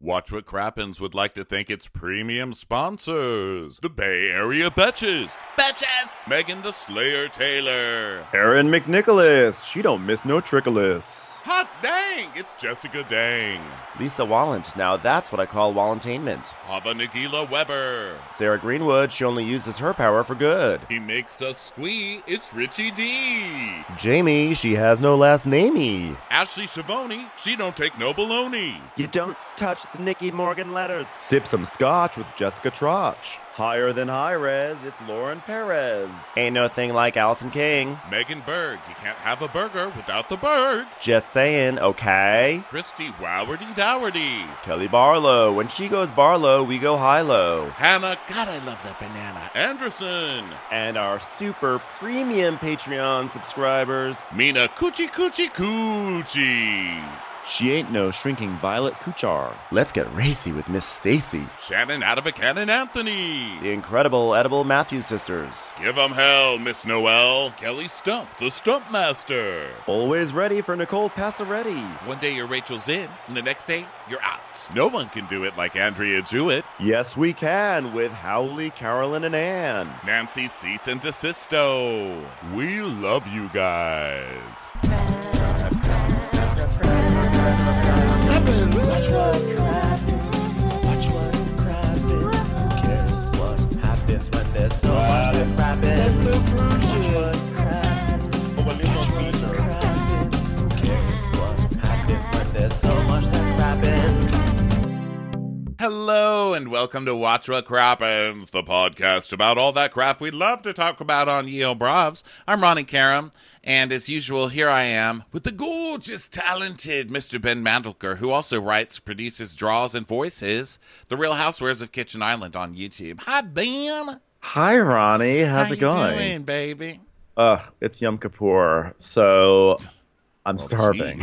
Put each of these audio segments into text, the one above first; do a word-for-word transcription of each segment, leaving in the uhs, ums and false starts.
Watch What Crappens would like to thank its premium sponsors. The Bay Area Betches. Betches! Megan the Slayer Taylor. Erin McNicholas. She don't miss no trickolas. Hot dang! It's Jessica Dang. Lisa Wallant. Now that's what I call Wallantainment. Hava Nagila Weber. Sarah Greenwood. She only uses her power for good. He makes us squee. It's Richie D. Jamie. She has no last namey. Ashley Shavoni. She don't take no baloney. You don't touch the Nicky Morgan letters. Sip some scotch with Jessica Trotch. Higher than high res, it's Lauren Perez. Ain't no thing like Allison King. Megan Berg. You can't have a burger without the Berg. Just saying, okay? Christy Wowardy Dowardy. Kelly Barlow. When she goes Barlow, we go high-low. Hannah. God, I love that banana. Anderson. And our super premium Patreon subscribers. Mina Coochie Coochie Coochie. She ain't no shrinking Violet Kuchar. Let's get racy with Miss Stacy. Shannon out of a cannon Anthony. The incredible Edible Matthews sisters. Give 'em hell, Miss Noel. Kelly Stump, the Stump Master. Always ready for Nicole Passaretti. One day you're Rachel's in, and the next day you're out. No one can do it like Andrea Jewett. Yes, we can with Howley, Carolyn, and Ann. Nancy Cease and Desisto. We love you guys. Watch what crappens. Watch what crappens. Who cares what happens when there's so much that crappens? Watch what crappens. Watch what crappens. Who cares what happens when there's so much that crappens? Hello and welcome to Watch What Crappens, the podcast about all that crap we'd love to talk about on Yale Bravs. I'm Ronnie Karam, and as usual, here I am with the gorgeous, talented Mister Ben Mandelker, who also writes, produces, draws, and voices The Real Housewives of Kitchen Island on YouTube. Hi, Ben. Hi, Ronnie. How's How it going? you doing, baby? Ugh, it's Yom Kippur, so I'm Oh, starving.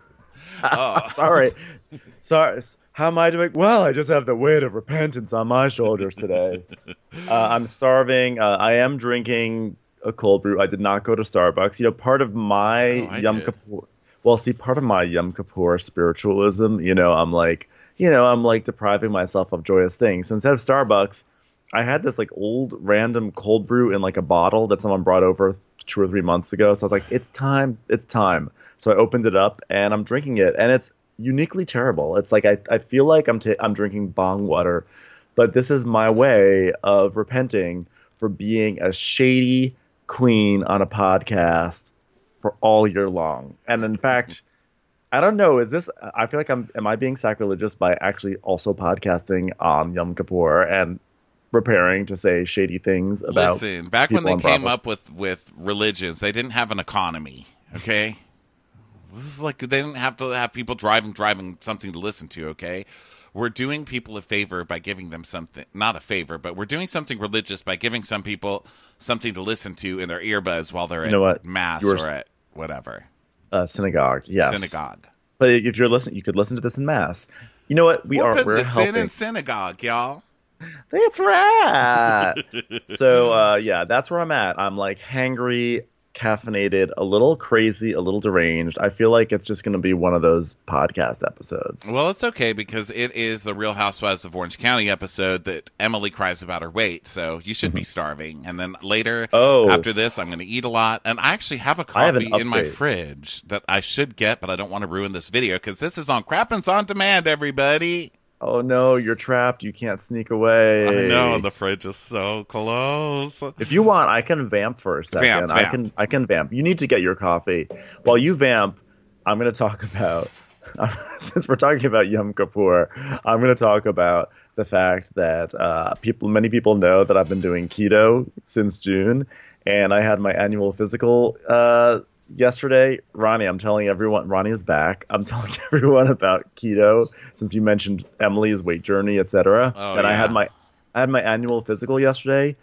Oh. Sorry. Sorry. How am I doing? Well, I just have the weight of repentance on my shoulders today. uh, I'm starving. Uh, I am drinking a cold brew. I did not go to Starbucks. You know, part of my Oh, I Yom did. Kippur. Well, see, part of my Yom Kippur spiritualism. You know, I'm like, you know, I'm like depriving myself of joyous things. So instead of Starbucks, I had this like old random cold brew in like a bottle that someone brought over two or three months ago. So I was like, it's time. It's time. So I opened it up and I'm drinking it, and it's uniquely terrible. It's like I, I feel like I'm ta- I'm drinking bong water, but this is my way of repenting for being a shady queen on a podcast for all year long. And in fact, I don't know, is this I feel like I'm am I being sacrilegious by actually also podcasting on Yom Kippur and preparing to say shady things about Listen, back when people they on came Bravo? up with, with religions, they didn't have an economy, okay? This is like, they didn't have to have people driving, driving something to listen to, okay? We're doing people a favor by giving them something, not a favor, but we're doing something religious by giving some people something to listen to in their earbuds while they're You at know what? mass You were or s- at whatever. uh, synagogue. Yes. Synagogue. But if you're listening, you could listen to this in mass. You know what? We we're are putting we're this in helping. in synagogue, y'all. That's right. so uh, yeah, that's where I'm at. I'm like hangry, caffeinated, a little crazy, a little deranged. I feel like it's just going to be one of those podcast episodes. Well, it's okay because it is the Real Housewives of Orange County episode that Emily cries about her weight, so you should be starving. And then later, Oh. after this, I'm going to eat a lot. And I actually have a I have an coffee in my update. fridge that I should get, but I don't want to ruin this video because this is on Crappens On Demand, everybody. Oh no, you're trapped. You can't sneak away. I know, the fridge is so close. If you want, I can vamp for a second. Vamp, I vamp. can I can vamp. You need to get your coffee. While you vamp, I'm going to talk about since we're talking about Yom Kippur, I'm going to talk about the fact that uh, people, many people know that I've been doing keto since June, and I had my annual physical uh, yesterday. Ronnie, I'm telling everyone, Ronnie is back. I'm telling everyone about keto since you mentioned Emily's weight journey, et cetera. Oh, and I yeah. had my I had my annual physical yesterday.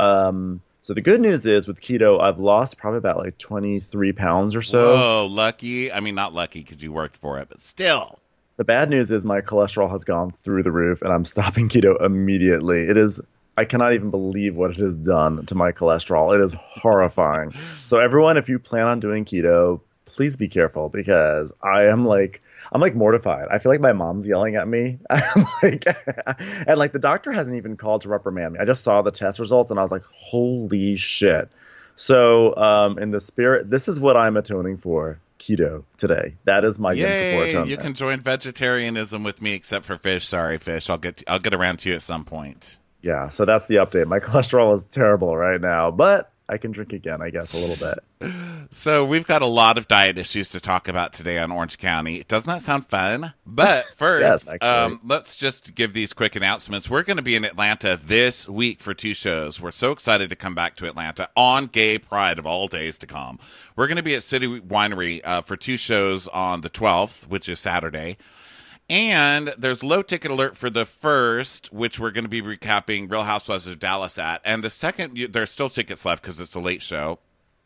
Um, so the good news is with keto, I've lost probably about like twenty-three pounds or so. Whoa, lucky. I mean, not lucky because you worked for it, but still. The bad news is my cholesterol has gone through the roof, and I'm stopping keto immediately. It is, I cannot even believe what it has done to my cholesterol. It is horrifying. So everyone, if you plan on doing keto, please be careful because I am like, I'm like mortified. I feel like my mom's yelling at me. I'm like, and like the doctor hasn't even called to reprimand me. I just saw the test results and I was like, holy shit. So um, in the spirit, this is what I'm atoning for. Keto today. That is my Yom Kippur Yay! atonement. You can join vegetarianism with me, except for fish. Sorry, fish. I'll get I'll get around to you at some point. Yeah, so that's the update. My cholesterol is terrible right now, but I can drink again, I guess, a little bit. So we've got a lot of diet issues to talk about today on Orange County. Doesn't that sound fun? But first, Yes, um, let's just give these quick announcements. We're going to be in Atlanta this week for two shows. We're so excited to come back to Atlanta on Gay Pride of all days to come. We're going to be at City Winery uh, for two shows on the twelfth, which is Saturday. And there's low ticket alert for the first, which we're going to be recapping Real Housewives of Dallas at. And the second, you, there's still tickets left because it's a late show.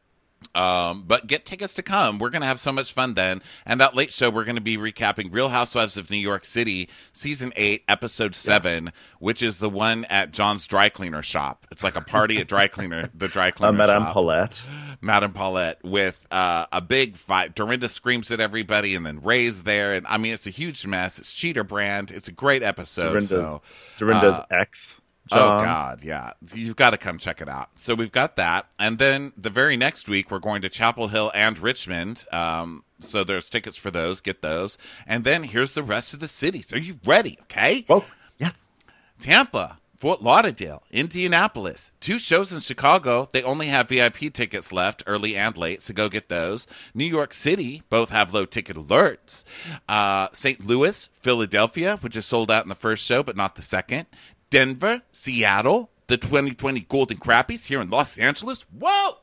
Um, but get tickets to come. We're going to have so much fun then. And that late show, we're going to be recapping Real Housewives of New York City, season eight, episode seven, yeah. which is the one at John's dry cleaner shop. It's like a party at dry cleaner, the dry cleaner uh, Madame shop. Paulette. Madame Paulette with uh, a big fight. Dorinda screams at everybody, and then Ray's there. And I mean, it's a huge mess. It's Cheater Brand. It's a great episode. Dorinda's, so, Dorinda's uh, ex. John. Oh, God, yeah. You've got to come check it out. So we've got that. And then the very next week, we're going to Chapel Hill and Richmond. Um, so there's tickets for those. Get those. And then here's the rest of the cities. Are you ready? Okay. Oh, yes. Tampa, Fort Lauderdale, Indianapolis. Two shows in Chicago. They only have V I P tickets left, early and late, so go get those. New York City, both have low ticket alerts. Uh, Saint Louis, Philadelphia, which is sold out in the first show, but not the second. Denver, Seattle, the twenty twenty Golden Crappies here in Los Angeles. Whoa!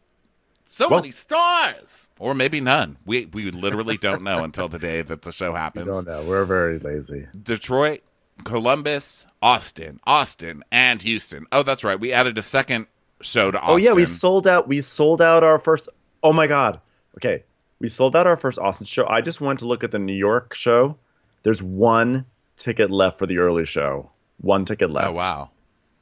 So Whoa. many stars! Or maybe none. We we literally don't know until the day that the show happens. We don't know. We're very lazy. Detroit, Columbus, Austin, Austin, and Houston. Oh, that's right. We added a second show to Austin. Oh, yeah, we sold out. We sold out our first. Oh, my God. Okay. We sold out our first Austin show. I just went to look at the New York show. There's one ticket left for the early show. One ticket left. Oh, wow.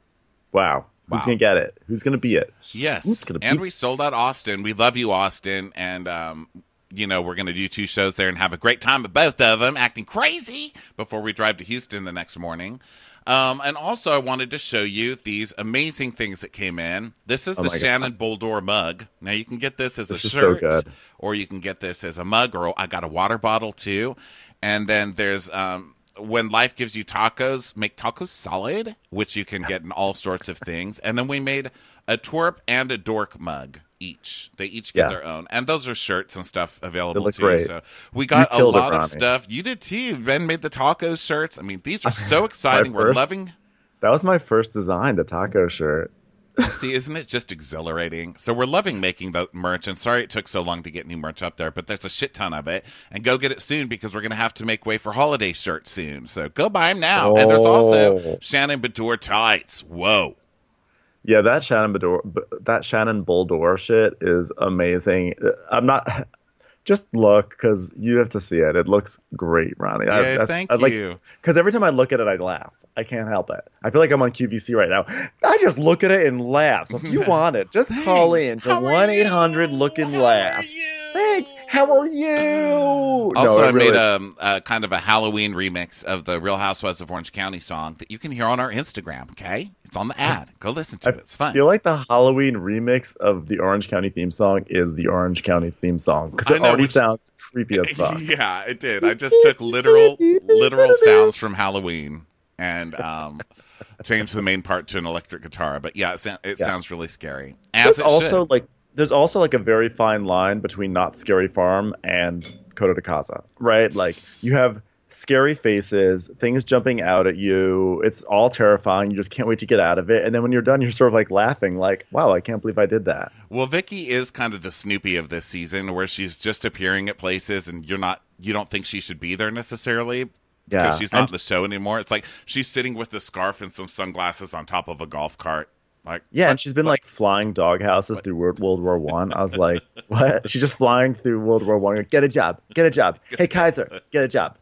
Wow. Who's Wow. going to get it? Who's going to be it? Yes. Who's gonna and be we sold out Austin. We love you, Austin. And, um, you know, we're going to do two shows there and have a great time at both of them, acting crazy before we drive to Houston the next morning. Um, and also, I wanted to show you these amazing things that came in. This is Oh the my God. Shannon Boldor mug. Now, you can get this as This a is so shirt, good. or you can get this as a mug, or I got a water bottle, too. And then there's... Um, When Life Gives You Tacos, make tacos solid, which you can get in all sorts of things. And then we made a twerp and a dork mug each. They each get Yeah. their own. And those are shirts and stuff available They look too. great. So we got You a killed it, lot of Ronnie. stuff. You did too. Ben made the tacos shirts. I mean, these are so exciting. We're first- loving. That was my first design, the taco shirt. See, isn't it just exhilarating? So we're loving making the merch, and sorry it took so long to get new merch up there, but there's a shit ton of it. And go get it soon because we're going to have to make way for holiday shirts soon. So go buy them now. And there's also Oh. Shannon Bedore tights. Whoa. Yeah, that Shannon Bedore, that Shannon Boldor shit is amazing. I'm not. Just look, because you have to see it. It looks great, Ronnie. Yeah, thank I'd like, you. Because every time I look at it, I laugh. I can't help it. I feel like I'm on Q V C right now. I just look at it and laugh. So if you want it, just call in to one eight hundred look and laugh. Thanks. How are you? Also, No, it I really- made a, a kind of a Halloween remix of the Real Housewives of Orange County song that you can hear on our Instagram, okay? It's on the ad. Go listen to I it. It's fun. feel like the Halloween remix of the Orange County theme song is the Orange County theme song because I it know, already which- sounds creepy as fuck. Yeah, it did. I just took literal literal sounds from Halloween and um, changed the main part to an electric guitar. But yeah, it, sa- it Yeah. sounds really scary. As There's it also should. like there's also like a very fine line between Not Scary Farm and Coto de Casa, right? Like you have scary faces, things jumping out at you. It's all terrifying. You just can't wait to get out of it. And then when you're done, you're sort of like laughing, like, "Wow, I can't believe I did that." Well, Vicky is kind of the Snoopy of this season, where she's just appearing at places, and you're not, you don't think she should be there necessarily because Yeah, she's not and- in the show anymore. It's like she's sitting with a scarf and some sunglasses on top of a golf cart. Like, Yeah, what- and she's been what- like flying dog houses through World World War One. I. I was like, "What?" She's just flying through World War One. Get a job. Get a job. Hey, Kaiser, get a job.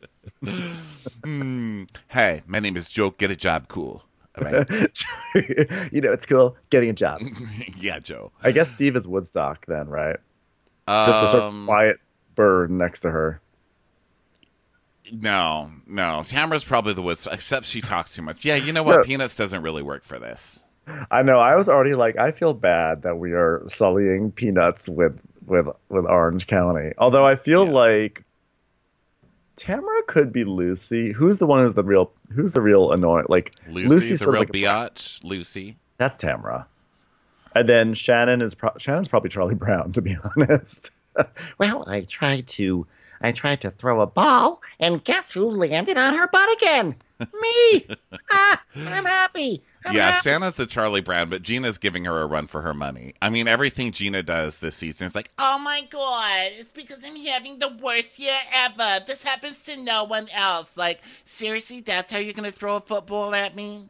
Hmm. Hey, my name is Joe. Get a job, cool. All right. You know, it's cool getting a job. Yeah, Joe. I guess Steve is Woodstock then, right? Just the sort of Um, quiet bird next to her. No, no. Tamara's probably the worst, except she talks too much. Yeah, you know what? No. Peanuts doesn't really work for this. I know. I was already like, I feel bad that we are sullying Peanuts with with with Orange County. Although I feel Yeah. like Tamara could be Lucy. Who's the one who's the real? Who's the real annoying? Like Lucy, Lucy's the sort real of like a- biatch. Lucy. That's Tamara. And then Shannon is pro- Shannon's probably Charlie Brown, to be honest. Well, I tried to I tried to throw a ball, and guess who landed on her butt again? Me! Ah, I'm happy. I'm Yeah, happy. Shannon's a Charlie Brown, but Gina's giving her a run for her money. I mean, everything Gina does this season is like, Oh my god, it's because I'm having the worst year ever. This happens to no one else. Like, seriously, that's how you're gonna throw a football at me?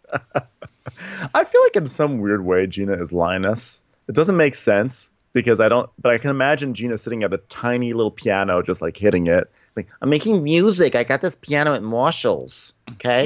I feel like in some weird way Gina is Linus. It doesn't make sense because I don't, but I can imagine Gina sitting at a tiny little piano just like hitting it. Like, I'm making music. I got this piano at Marshall's. Okay?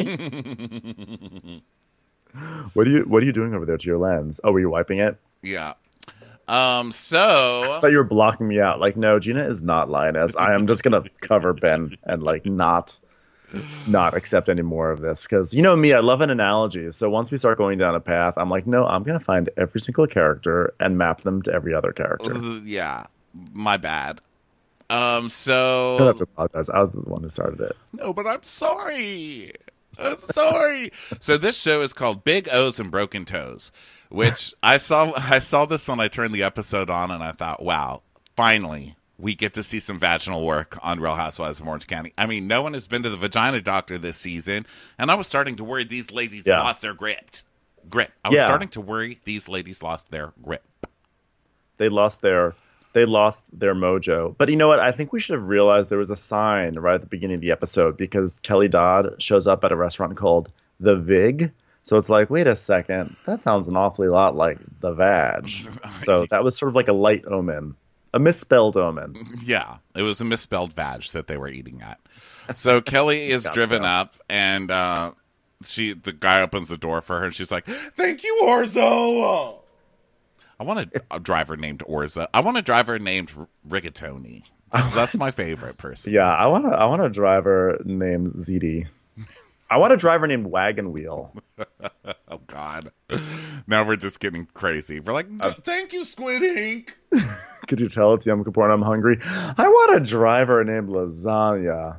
What are you What are you doing over there to your lens? Oh, were you wiping it? yeah. Um, I so, thought you were blocking me out. Like, no, Gina is not Linus. I am just gonna cover Ben and like not not accept any more of this because you know me, I love an analogy. So once we start going down a path, I'm like, no, I'm gonna find every single character and map them to every other character. yeah, my bad. Um, I don't so, have to apologize. I was the one who started it. no, but I'm sorry. I'm sorry. So this show is called Big O's and Broken Toes, which I saw. I saw this when I turned the episode on, and I thought, wow, finally we get to see some vaginal work on Real Housewives of Orange County. I mean, no one has been to the vagina doctor this season, and I was starting to worry these ladies Yeah. lost their grip. Grip. I was Yeah. starting to worry these ladies lost their grip. They lost their they lost their mojo. But you know what? I think we should have realized there was a sign right at the beginning of the episode because Kelly Dodd shows up at a restaurant called The Vig. So it's like, wait a second, that sounds an awfully lot like The Vag. So that was sort of like a light omen, a misspelled omen. Yeah, it was a misspelled vag that they were eating at. So Kelly is Got driven that. up, and uh, she the guy opens the door for her, and she's like, "Thank you, Orzo." I want a, a driver named Orza. I want a driver named R- Rigatoni. That's my favorite person. Yeah, I want to. I want a driver named Z D. I want a driver named Wagon Wheel. Oh God! Now we're just getting crazy. We're like, "Thank you, Squid Ink." Could you tell it's Yom Kippur and I'm hungry? I want a driver named Lasagna.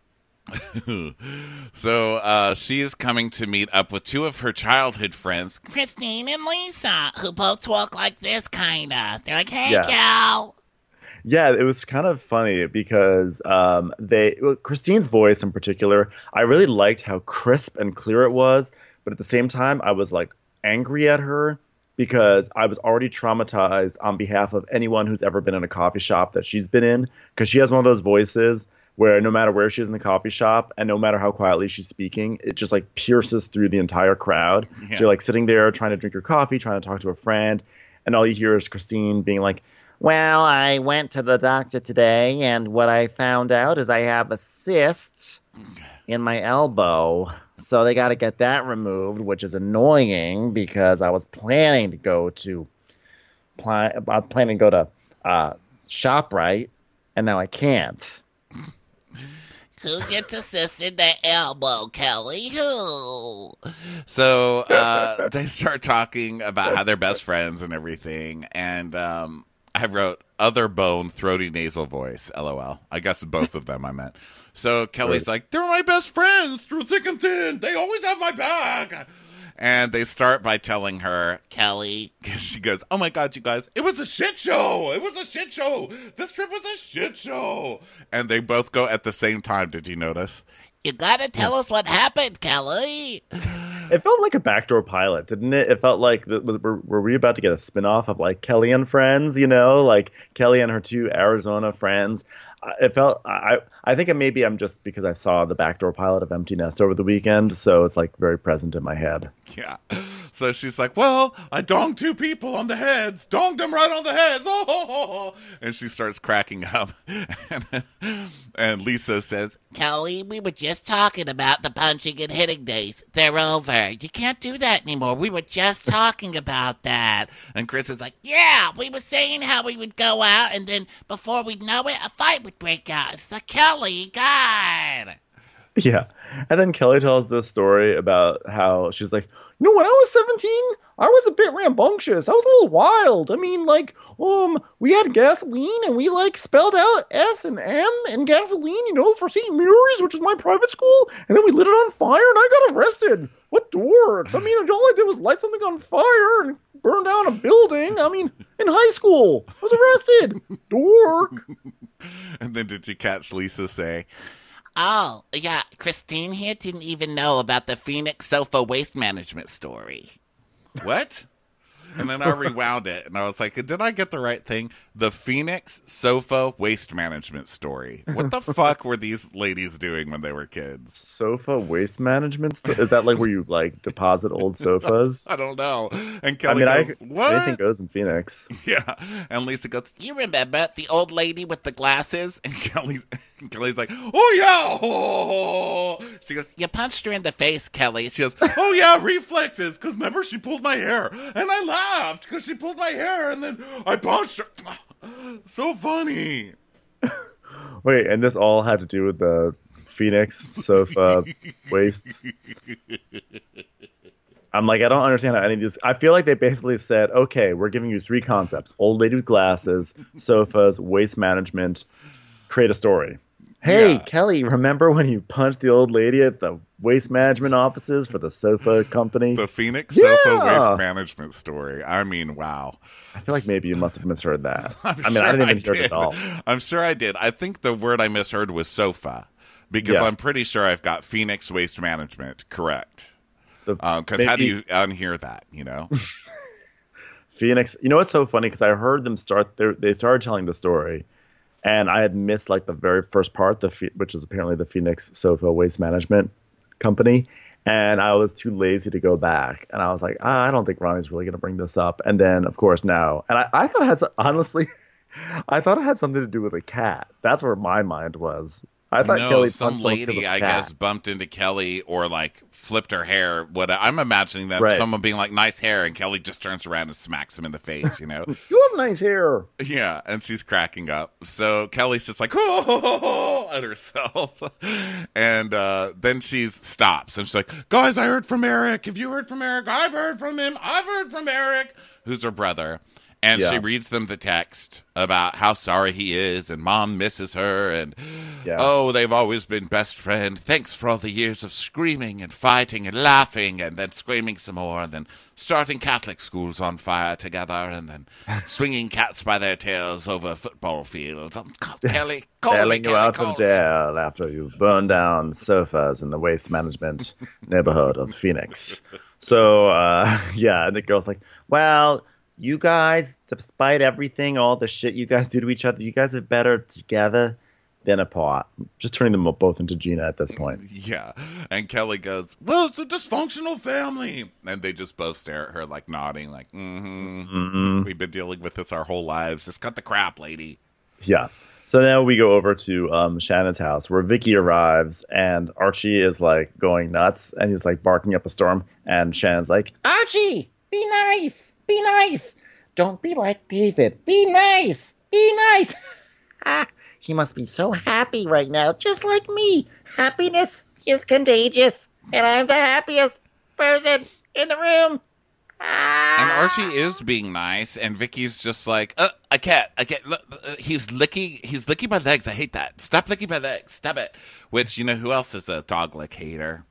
So uh, she is coming to meet up with two of her childhood friends. Christine and Lisa, who both talk like this, kinda. They're like, hey, Yeah. gal. Yeah, it was kind of funny because um, they well, Christine's voice in particular, I really liked how crisp and clear it was, but at the same time, I was like angry at her because I was already traumatized on behalf of anyone who's ever been in a coffee shop that she's been in, because she has one of those voices where no matter where she is in the coffee shop and no matter how quietly she's speaking, it just like pierces through the entire crowd. Yeah. So you're like sitting there trying to drink your coffee, trying to talk to a friend, and all you hear is Christine being like, Well, I went to the doctor today, and what I found out is I have a cyst in my elbow. So they got to get that removed, which is annoying because I was planning to go to pl- I'm planning to go to uh, ShopRite, and now I can't. Who gets a cyst in the elbow, Kelly? Who? So uh, they start talking about how they're best friends and everything. And um, I wrote other bone, throaty nasal voice, LOL. I guess both of them I meant. So Kelly's like, they're my best friends through thick and thin. They always have my back. And they start by telling her, Kelly. she goes, oh my God, you guys, it was a shit show. It was a shit show. This trip was a shit show. And they both go at the same time. Did you notice? You gotta tell us what happened, Kelly. it felt like a backdoor pilot, didn't it? It felt like, the, was, were, were we about to get a spinoff of like Kelly and Friends, you know, like Kelly and her two Arizona friends? Uh, It felt, I I think it maybe I'm just because I saw the backdoor pilot of Empty Nest over the weekend, so it's like very present in my head. Yeah. So she's like, well, I donged two people on the heads. Donged them right on the heads. Oh, ho, ho, ho. And she starts cracking up. and, and Lisa says, Kelly, we were just talking about the punching and hitting days. They're over. You can't do that anymore. We were just talking about that. and Chris is like, Yeah, we were saying how we would go out, and then before we'd know it, a fight would break out. It's like, Kelly, God. Yeah. And then Kelly tells this story about how she's like, you know, when I was seventeen, I was a bit rambunctious. I was a little wild. I mean, like, um, we had gasoline and we like spelled out S and M and gasoline, you know, for Saint Mary's, which is my private school. And then we lit it on fire and I got arrested. What dorks? I mean, all I did was light something on fire and burn down a building. I mean, in high school, I was arrested. Dork. and then did you catch Lisa say, Oh, yeah, Christine here didn't even know about the Phoenix Sofa waste management story. what? And then I rewound it, and I was like, did I get the right thing? The Phoenix Sofa Waste Management Story. What the fuck were these ladies doing when they were kids? Sofa waste management? St- is that like where you like deposit old sofas? I don't know. And I Kelly mean, goes, I, what? anything goes in Phoenix. Yeah. And Lisa goes, You remember the old lady with the glasses? and Kelly's, and Kelly's like, oh, yeah. Oh. She goes, You punched her in the face, Kelly. she goes, oh, yeah, reflexes. Because remember, she pulled my hair. And I laughed because she pulled my hair. And then I punched her. So funny. Wait, and this all had to do with the Phoenix sofa wastes? I'm like, I don't understand how any of these. I feel like they basically said, okay, we're giving you three concepts: old lady with glasses, sofas, waste management. Create a story. Hey, Yeah. Kelly, remember when you punched the old lady at the waste management offices for the sofa company? The Phoenix Yeah. Sofa Waste Management Story. I mean, wow. I feel like maybe you must have misheard that. I'm I mean, sure I didn't even hear did. it at all. I'm sure I did. I think the word I misheard was sofa because Yeah. I'm pretty sure I've got Phoenix Waste Management correct. The- Because how do maybe- you unhear that, you know? Phoenix. You know what's so funny? Because I heard them start. They they started telling the story, and I had missed like the very first part, the Phe- which is apparently the Phoenix Sofa Waste Management Company, and I was too lazy to go back. And I was like, ah, I don't think Ronnie's really going to bring this up. And then, of course, now, and I, I thought it had so- honestly, I thought it had something to do with a cat. That's where my mind was. I thought no, Kelly some punched someone 'cause lady, of a I cat. guess, bumped into Kelly or like flipped her hair. What I'm imagining that Right. someone being like, nice hair, and Kelly just turns around and smacks him in the face, you know? You have nice hair. Yeah, and she's cracking up. So Kelly's just like, oh, at herself. And uh, then she stops and she's like, guys, I heard from Eric. Have you heard from Eric? I've heard from him. I've heard from Eric, who's her brother. And Yeah. she reads them the text about how sorry he is and mom misses her. And, Yeah. oh, they've always been best friends. Thanks for all the years of screaming and fighting and laughing and then screaming some more and then starting Catholic schools on fire together and then swinging cats by their tails over football fields. Um, Kelly, call me, Bailing you Kelly, out call of me. jail after you burned down sofas in the waste management neighborhood of Phoenix. So, uh, yeah, and the girl's like, well, you guys, despite everything, all the shit you guys do to each other, you guys are better together than apart. Just turning them both into Gina at this point. Yeah. And Kelly goes, well, it's a dysfunctional family. And they just both stare at her, like nodding, like, mm-hmm. Mm-mm. We've been dealing with this our whole lives. Just cut the crap, lady. Yeah. So now we go over to um, Shannon's house where Vicky arrives and Archie is like going nuts and he's like barking up a storm. And Shannon's like, Archie, be nice. Be nice. Don't be like David. Be nice. Be nice. Ah, he must be so happy right now, just like me. Happiness is contagious, and I'm the happiest person in the room. Ah. And Archie is being nice, and Vicky's just like, uh, I can't, I can't. Look, uh, he's licking, he's licking my legs. I hate that. Stop licking my legs. Stop it. Which, you know, who else is a dog lick hater?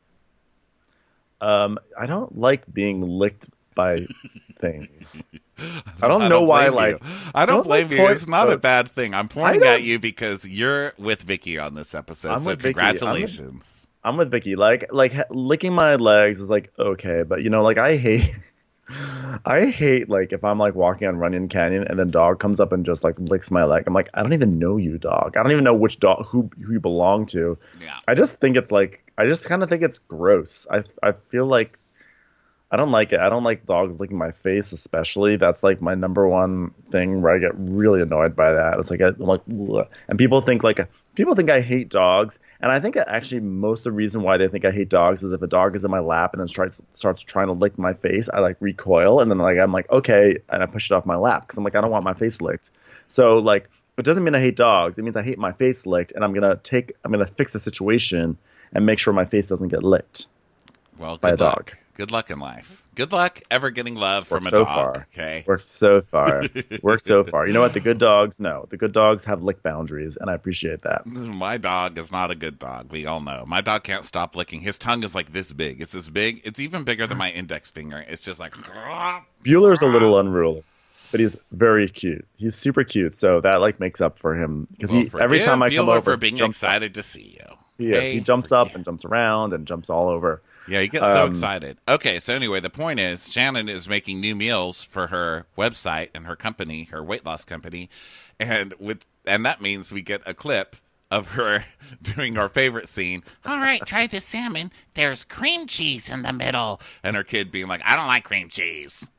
um, I don't like being licked by things. I don't I know don't why, blame like, you. I don't don't, like, blame you. point- It's not uh, a bad thing. I'm pointing don't- at you because you're with Vicky on this episode. I'm so with Vicky. I'm with- congratulations. I'm with Vicky. Like, like ha- licking my legs is like okay, but you know, like I hate, I hate like if I'm like walking on Runyon Canyon and then dog comes up and just like licks my leg. I'm like, I don't even know you, dog. I don't even know which dog who who you belong to. Yeah. I just think it's like I just kind of think it's gross. I I feel like I don't like it. I don't like dogs licking my face, especially. That's like my number one thing where I get really annoyed by that. It's like, I'm like, ugh. And people think like, people think I hate dogs. And I think that actually most of the reason why they think I hate dogs is if a dog is in my lap and then starts, starts trying to lick my face, I like recoil. And then like, I'm like, okay. And I push it off my lap because I'm like, I don't want my face licked. So like, it doesn't mean I hate dogs. It means I hate my face licked. And I'm going to take, I'm going to fix the situation and make sure my face doesn't get licked. Well, good by a luck. dog. Good luck in life. Good luck ever getting love from a so dog. Far. Okay. Worked so far. Worked so far. You know what? The good dogs, no. The good dogs have lick boundaries, and I appreciate that. My dog is not a good dog. We all know. My dog can't stop licking. His tongue is like this big. It's this big. It's even bigger than my index finger. It's just like. Bueller's a little unruly, but he's very cute. He's super cute, so that like makes up for him because Well, he every time I come Bueller over, for being jumps excited to see you. Yeah, Okay? he jumps up and jumps around and jumps all over. Yeah, he gets so Um, excited. Okay, so anyway, the point is Shannon is making new meals for her website and her company, her weight loss company, and with and that means we get a clip of her doing our favorite scene. All right, try the salmon. There's cream cheese in the middle. And her kid being like, I don't like cream cheese.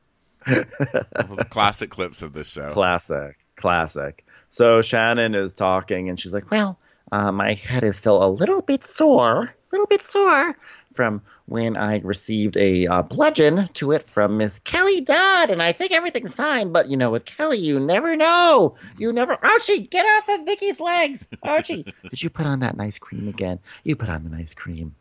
The classic clips of this show. Classic, classic. So Shannon is talking, and she's like, Well, uh, my head is still a little bit sore, a little bit sore from when I received a uh, bludgeon to it from Miss Kelly Dodd, and I think everything's fine. But, you know, with Kelly, you never know. You never... Archie, get off of Vicky's legs. Archie, did you put on that nice cream again? You put on the nice cream.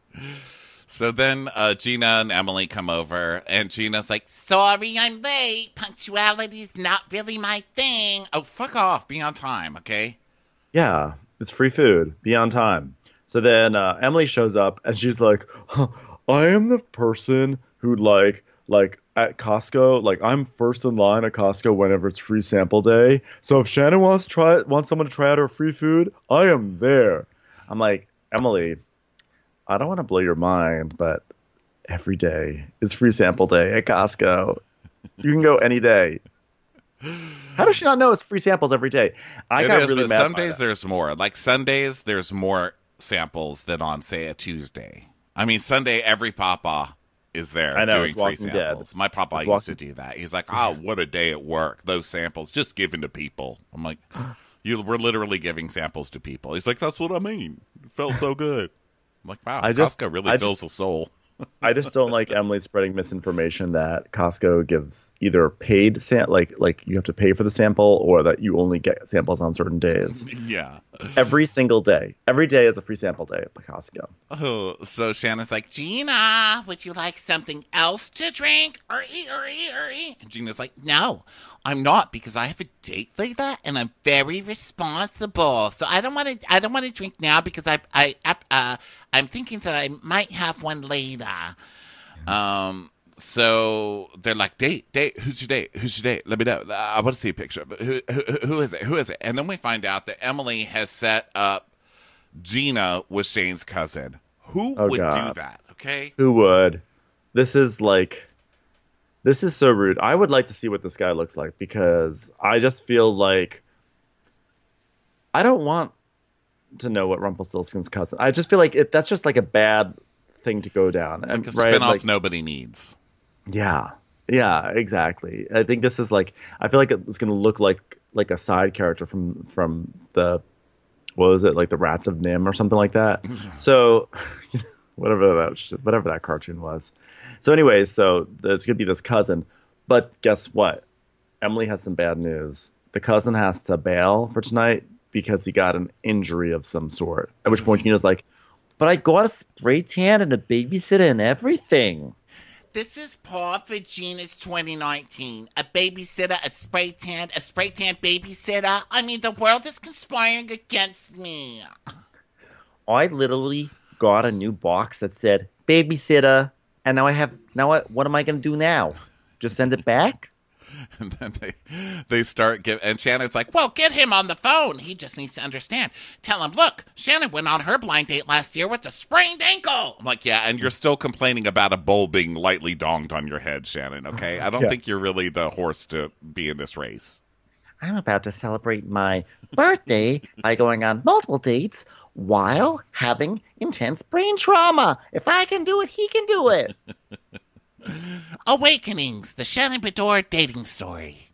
So then uh, Gina and Emily come over, and Gina's like, Sorry I'm late. Punctuality's not really my thing. oh, fuck off. Be on time, okay? yeah, it's free food. Be on time. So then uh, Emily shows up, and she's like, huh, I am the person who, like, like at Costco, like, I'm first in line at Costco whenever it's free sample day. So if Shannon wants to try, wants someone to try out her free food, I am there. I'm like, Emily, I don't want to blow your mind, but every day is free sample day at Costco. You can go any day. How does she not know it's free samples every day? I It got is, really but mad. some by days that. there's more. Like Sundays, there's more samples than on, say, a Tuesday. I mean, Sunday, every papa is there I know, doing it's free Walking Dead. samples. My papa It's used to Walking- do that. He's like, oh, what a day at work. Those samples just given to people. I'm like, you we're literally giving samples to people. He's like, that's what I mean. It felt so good. I'm like, wow, I just- Costco really I fills just- the soul. I just don't like Emily spreading misinformation that Costco gives either paid sam- like like you have to pay for the sample or that you only get samples on certain days. Yeah. Every single day. Every day is a free sample day at Costco. Oh, so Shannon's like, Gina, would you like something else to drink? Or eat, or eat, or eat? and Gina's like, no, I'm not because I have a date later and I'm Very responsible. So I don't want to. I don't want to drink now because I. I. Uh, I'm thinking that I might have one later. Um, so they're like, date, date, who's your date? Who's your date? Let me know. I want to see a picture of it. Who, who, who is it? Who is it? And then we find out that Emily has set up Gina with Shane's cousin. Who Oh, would God. do that? Okay. Who would? This is like this is so rude. I would like to see what this guy looks like because I just feel like I don't want to know what Rumpelstiltskin's cousin. I just feel like it, that's just like a bad thing to go down. It's like a right? spinoff Like, nobody needs. yeah, yeah, exactly. I think this is like I feel like it's going to look like like a side character from from the what was it like the Rats of Nim or something like that. So whatever that sh- whatever that cartoon was. So anyways, so there's going to be this cousin, but guess what? Emily has some bad news. The cousin has to bail for tonight because he got an injury of some sort. At which point Gina's like, But I got a spray tan and a babysitter and everything. This is par for Gina's twenty nineteen. A babysitter, a spray tan, a spray tan babysitter. I mean, the world is conspiring against me. I literally got a new box that said babysitter, and now I have now. I, what am I going to do now? Just send it back? And then they they start give and Shannon's like, well, Well, get him on the phone. He just needs to understand. Tell him, look, Shannon went on her blind date last year with a sprained ankle. I'm like, yeah, and you're still complaining about a bowl being lightly donged on your head, Shannon, okay? I don't Yeah. think you're really the horse to be in this race. I'm about to celebrate my birthday by going on multiple dates while having intense brain trauma. If I can do it, he can do it. Awakenings, the Shannon Bedore dating story.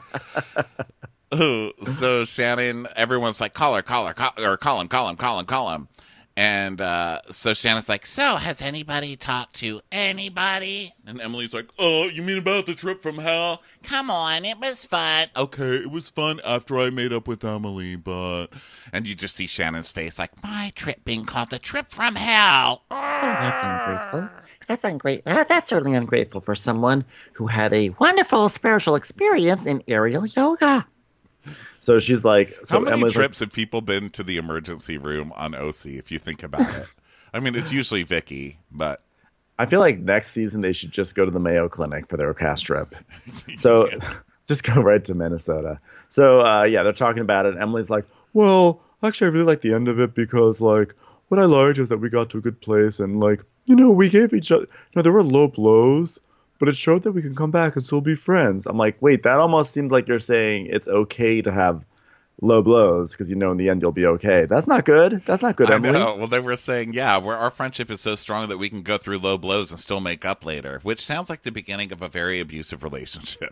Oh, so Shannon, everyone's like, call her, call her, call, or call him, call him, call him, call him. And uh, so Shannon's like, so has anybody talked to anybody? And Emily's like, oh, you mean about the trip from hell? Come on, it was fun. Okay, it was fun after I made up with Emily, but... And you just see Shannon's face like, my trip being called the trip from hell. Oh, that's ungrateful. That's ungrateful. That, that's certainly ungrateful for someone who had a wonderful spiritual experience in aerial yoga. So she's like, so How many Emily's trips like, have people been to the emergency room on O C, if you think about it? I mean, it's usually Vicky, but... I feel like next season they should just go to the Mayo Clinic for their cast trip. So just go right to Minnesota. So, uh, yeah, they're talking about it. Emily's like, well, actually, I really like the end of it because, like, what I liked is that we got to a good place and, like, you know, we gave each other, you know, there were low blows, but it showed that we can come back and still be friends. I'm like, wait, that almost seems like you're saying it's okay to have low blows because you know in the end you'll be okay. That's not good. That's not good, I Emily. know. Well, they were saying, yeah, where our friendship is so strong that we can go through low blows and still make up later, which sounds like the beginning of a very abusive relationship.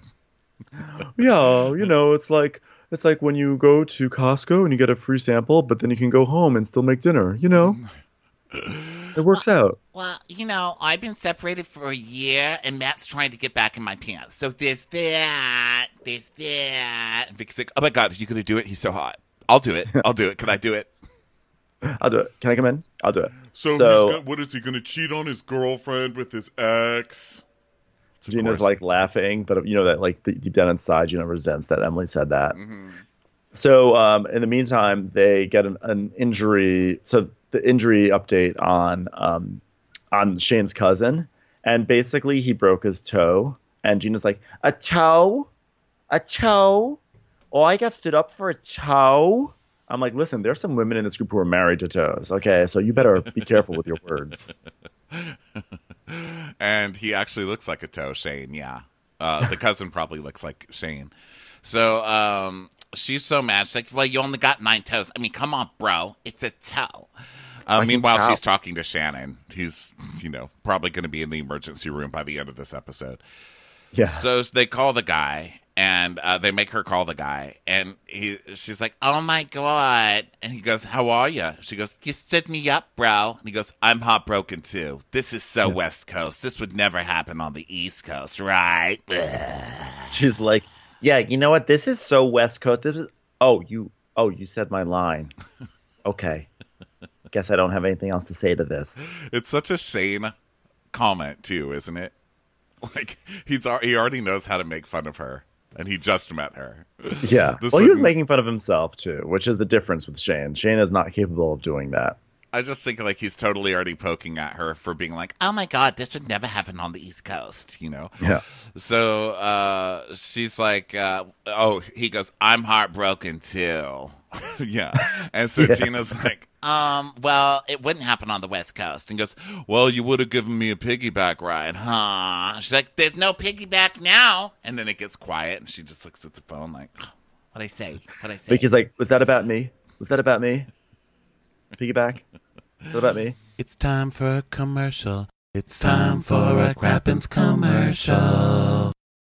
Yeah, you know, it's like it's like when you go to Costco and you get a free sample, but then you can go home and still make dinner. You know, it works out. Well, you know, I've been separated for a year, and Matt's trying to get back in my pants. So there's that, there's that. And Vicky's like, oh my God, are you going to do it? He's so hot. I'll do it. I'll do it. Can I do it? I'll do it. Can I come in? I'll do it. So, So- he's gonna, what is he going to cheat on his girlfriend with his ex? Of Gina's course. like laughing, but you know that like deep down inside, Gina resents that Emily said that. Mhm. So um, in the meantime, they get an, an injury. So the injury update on um, on Shane's cousin, and basically he broke his toe. And Gina's like, a toe, a toe. Oh, I got stood up for a toe. I'm like, listen, there's some women in this group who are married to toes. Okay, so you better be careful with your words. And he actually looks like a toe, Shane. Yeah, uh, the cousin probably looks like Shane. So um, she's so mad. She's like, "Well, you only got nine toes. I mean, come on, bro. It's a toe." Uh, Like a meanwhile, toe. she's talking to Shannon. He's, you know, probably going to be in the emergency room by the end of this episode. Yeah. So they call the guy, and uh, they make her call the guy, and he, she's like, "Oh my God!" And he goes, "How are you?" She goes, "You stood me up, bro." And he goes, "I'm heartbroken too. This is so West Coast. This would never happen on the East Coast, right?" She's like, Yeah, you know what? This is so West Coast. This is, oh, you, oh, you said my line. Okay. Guess I don't have anything else to say to this. It's such a Shane comment too, isn't it? Like he's al- he already knows how to make fun of her, and he just met her. Yeah. This well, he was wouldn't- making fun of himself too, which is the difference with Shane. Shane is not capable of doing that. I just think like he's totally already poking at her for being like, Oh my God, this would never happen on the East Coast. you know. Yeah. So uh, she's like, uh, oh, he goes, I'm heartbroken too. Yeah. And so Yeah. Gina's like, Um, well, it wouldn't happen on the West Coast. and goes, well, you would have given me a piggyback ride, huh? She's like, there's no piggyback now. And then it gets quiet, and she just looks at the phone like, What'd I say? What'd I say? Vicky's like, was that about me? Was that about me? Piggyback? Is that about me? it's time for a commercial. It's time for a Crappens commercial.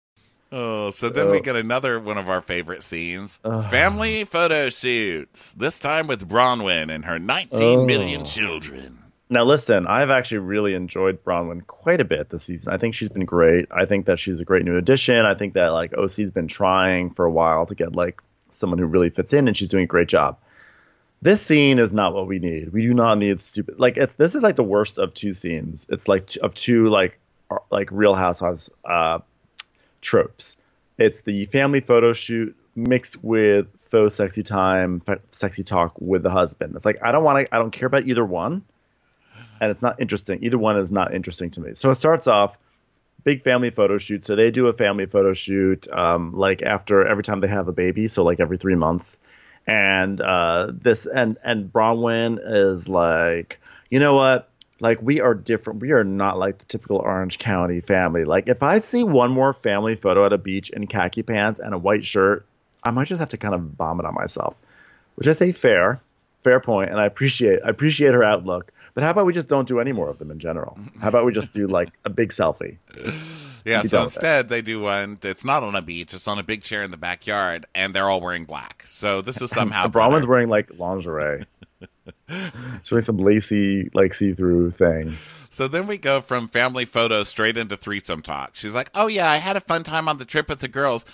Oh, so then we Oh. get another one of our favorite scenes. Ugh. Family photo shoots. This time with Bronwyn and her nineteen million Oh. children. Now, listen, I've actually really enjoyed Bronwyn quite a bit this season. I think she's been great. I think that she's a great new addition. I think that, like, O C's been trying for a while to get, like, someone who really fits in, and she's doing a great job. This scene is not what we need. We do not need stupid. Like, it's this is like the worst of two scenes. It's like t- of two like ar- like Real Housewives uh, tropes. It's the family photo shoot mixed with faux sexy time, fe- sexy talk with the husband. It's like I don't want to. I don't care about either one, and it's not interesting. Either one is not interesting to me. So it starts off big family photo shoot. So they do a family photo shoot um, like after every time they have a baby. So like every three months. And uh, this and and Bronwyn is like, you know what? Like we are different. We are not like the typical Orange County family. Like if I see one more family photo at a beach in khaki pants and a white shirt, I might just have to kind of vomit on myself. Which I say fair, fair point, and I appreciate I appreciate her outlook. But how about we just don't do any more of them in general? How about we just do like a big selfie? Yeah, Be so done with it. instead they do one that's not on a beach, it's on a big chair in the backyard, and they're all wearing black. So this is somehow And Bronwyn's better. wearing like lingerie. Showing some lacy, like see-through thing. So then we go from family photos straight into threesome talk. She's like, oh yeah, I had a fun time on the trip with the girls.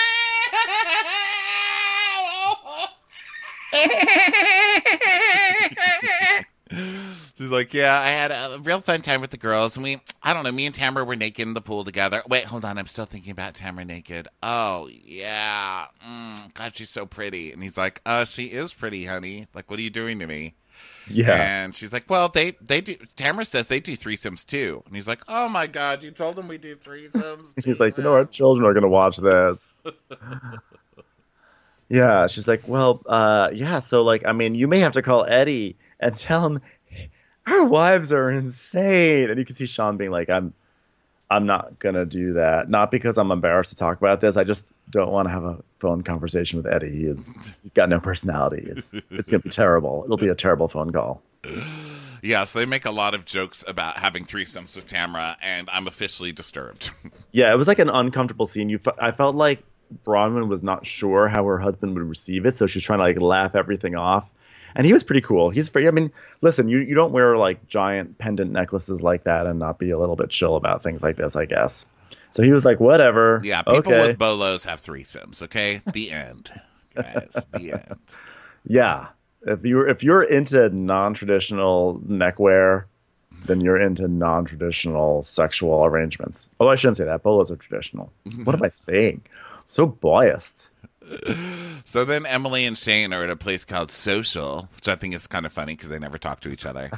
She's like, yeah, I had a real fun time with the girls. And we, I don't know, me and Tamara were naked in the pool together. Wait, hold on. I'm still thinking about Tamara naked. Oh, yeah. Mm, God, she's so pretty. And he's like, uh, she is pretty, honey. Like, what are you doing to me? Yeah. And she's like, well, they, they do, Tamara says they do threesomes too. And he's like, oh my God, you told them we do threesomes? He's like, you know, our children are going to watch this. Yeah. She's like, well, uh, yeah. So, like, I mean, you may have to call Eddie and tell him our wives are insane. And you can see Sean being like, I'm, I'm not going to do that. Not because I'm embarrassed to talk about this. I just don't want to have a phone conversation with Eddie. He is, he's got no personality. It's, it's going to be terrible. It'll be a terrible phone call. Yeah, so they make a lot of jokes about having threesomes with Tamara, and I'm officially disturbed. Yeah, it was like an uncomfortable scene. You, fe- I felt like Bronwyn was not sure how her husband would receive it, so she's trying to like laugh everything off. And he was pretty cool. He's pretty. I mean, listen, you you don't wear like giant pendant necklaces like that and not be a little bit chill about things like this, I guess. So he was like, whatever. Yeah, people okay. with bolos have threesomes. Okay, the end, guys. The end. Yeah, if you're if you're into non-traditional neckwear, then you're into non-traditional sexual arrangements. Oh, I shouldn't say that. Bolos are traditional. What am I saying? So biased. So then Emily and Shane are at a place called Social, which I think is kind of funny because they never talk to each other.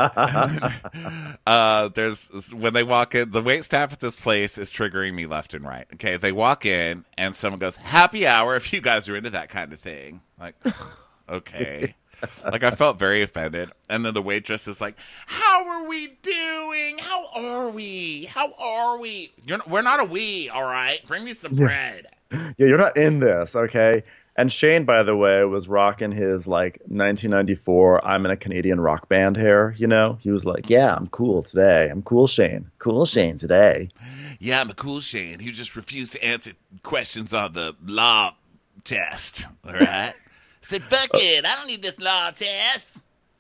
uh, there's when they walk in, the wait staff at this place is triggering me left and right. Okay, they walk in and someone goes, "Happy hour," if you guys are into that kind of thing. Like, okay. Like, I felt very offended. And then the waitress is like, how are we doing? How are we? How are we? You're not, we're not a we, all right? Bring me some bread. Yeah, you're not in this, okay? And Shane, by the way, was rocking his, like, nineteen ninety-four I'm in a Canadian rock band hair, you know? He was like, yeah, I'm cool today. I'm cool Shane. Cool Shane today. Yeah, I'm a cool Shane who just refused to answer questions on the law test, all right? Said, fuck it, I don't need this law test.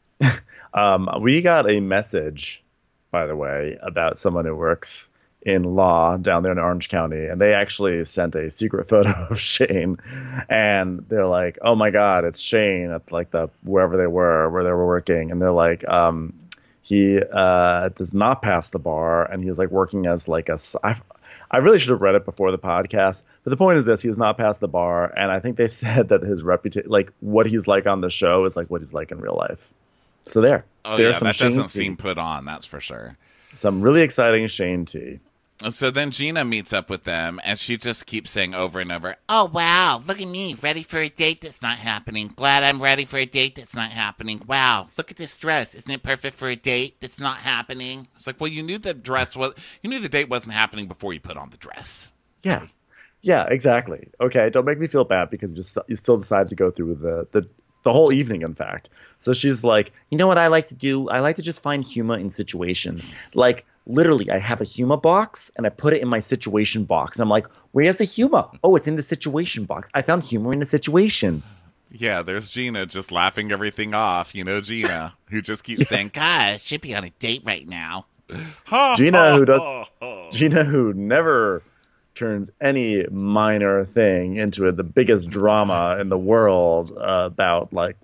Um, we got a message, by the way, about someone who works in law down there in Orange County, and they actually sent a secret photo of Shane, and they're like, oh my God, it's Shane at like the wherever they were, where they were working, and they're like, um, he uh, does not pass the bar, and he's like working as like a, I, I really should have read it before the podcast, but the point is this, he has not passed the bar, and I think they said that his reputation, like what he's like on the show is like what he's like in real life. So there. Oh, There's yeah, some that Shane doesn't tea. seem put on, that's for sure. Some really exciting Shane tea. So then Gina meets up with them, and she just keeps saying over and over, Oh, wow. Look at me. Ready for a date that's not happening. Glad I'm ready for a date that's not happening. Wow. Look at this dress. Isn't it perfect for a date that's not happening? it's like, well, you knew the dress was, you knew the date wasn't happening before you put on the dress. Yeah. Yeah, exactly. Okay, don't make me feel bad because you just you still decided to go through with the, the the whole evening, in fact. So she's like, You know what I like to do? I like to just find humor in situations. Like, literally, I have a humor box and I put it in my situation box. And I'm like, where's the humor? Oh, it's in the situation box. I found humor in the situation. Yeah, there's Gina just laughing everything off. You know, Gina, who just keeps saying, God, I should be on a date right now. Gina, who does Gina, who never turns any minor thing into the biggest drama in the world uh, about like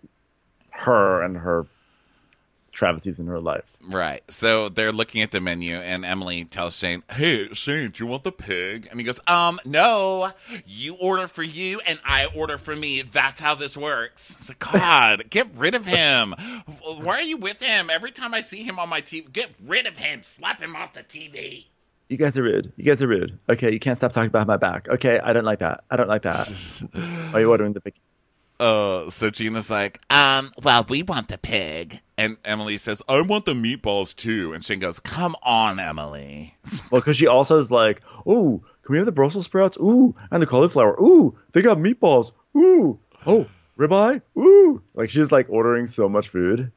her and her travesties in her life. right. So they're looking at the menu, and Emily tells Shane, hey, Shane, do you want the pig? And he goes, um, no, you order for you, and I order for me. That's how this works. It's like, God, get rid of him. Why are you with him? Every time I see him on my T V, get rid of him. Slap him off the T V. You guys are rude. You guys are rude. Okay, you can't stop talking behind my back. Okay, I don't like that. I don't like that. Are you ordering the big? Uh, so Gina's like, Um, well, we want the pig. and Emily says, I want the meatballs too. And Shane goes, come on, Emily. Well, because she also is like, ooh, can we have the Brussels sprouts? Ooh, and the cauliflower. Ooh, they got meatballs. Ooh, oh, ribeye. Ooh, like she's like ordering so much food.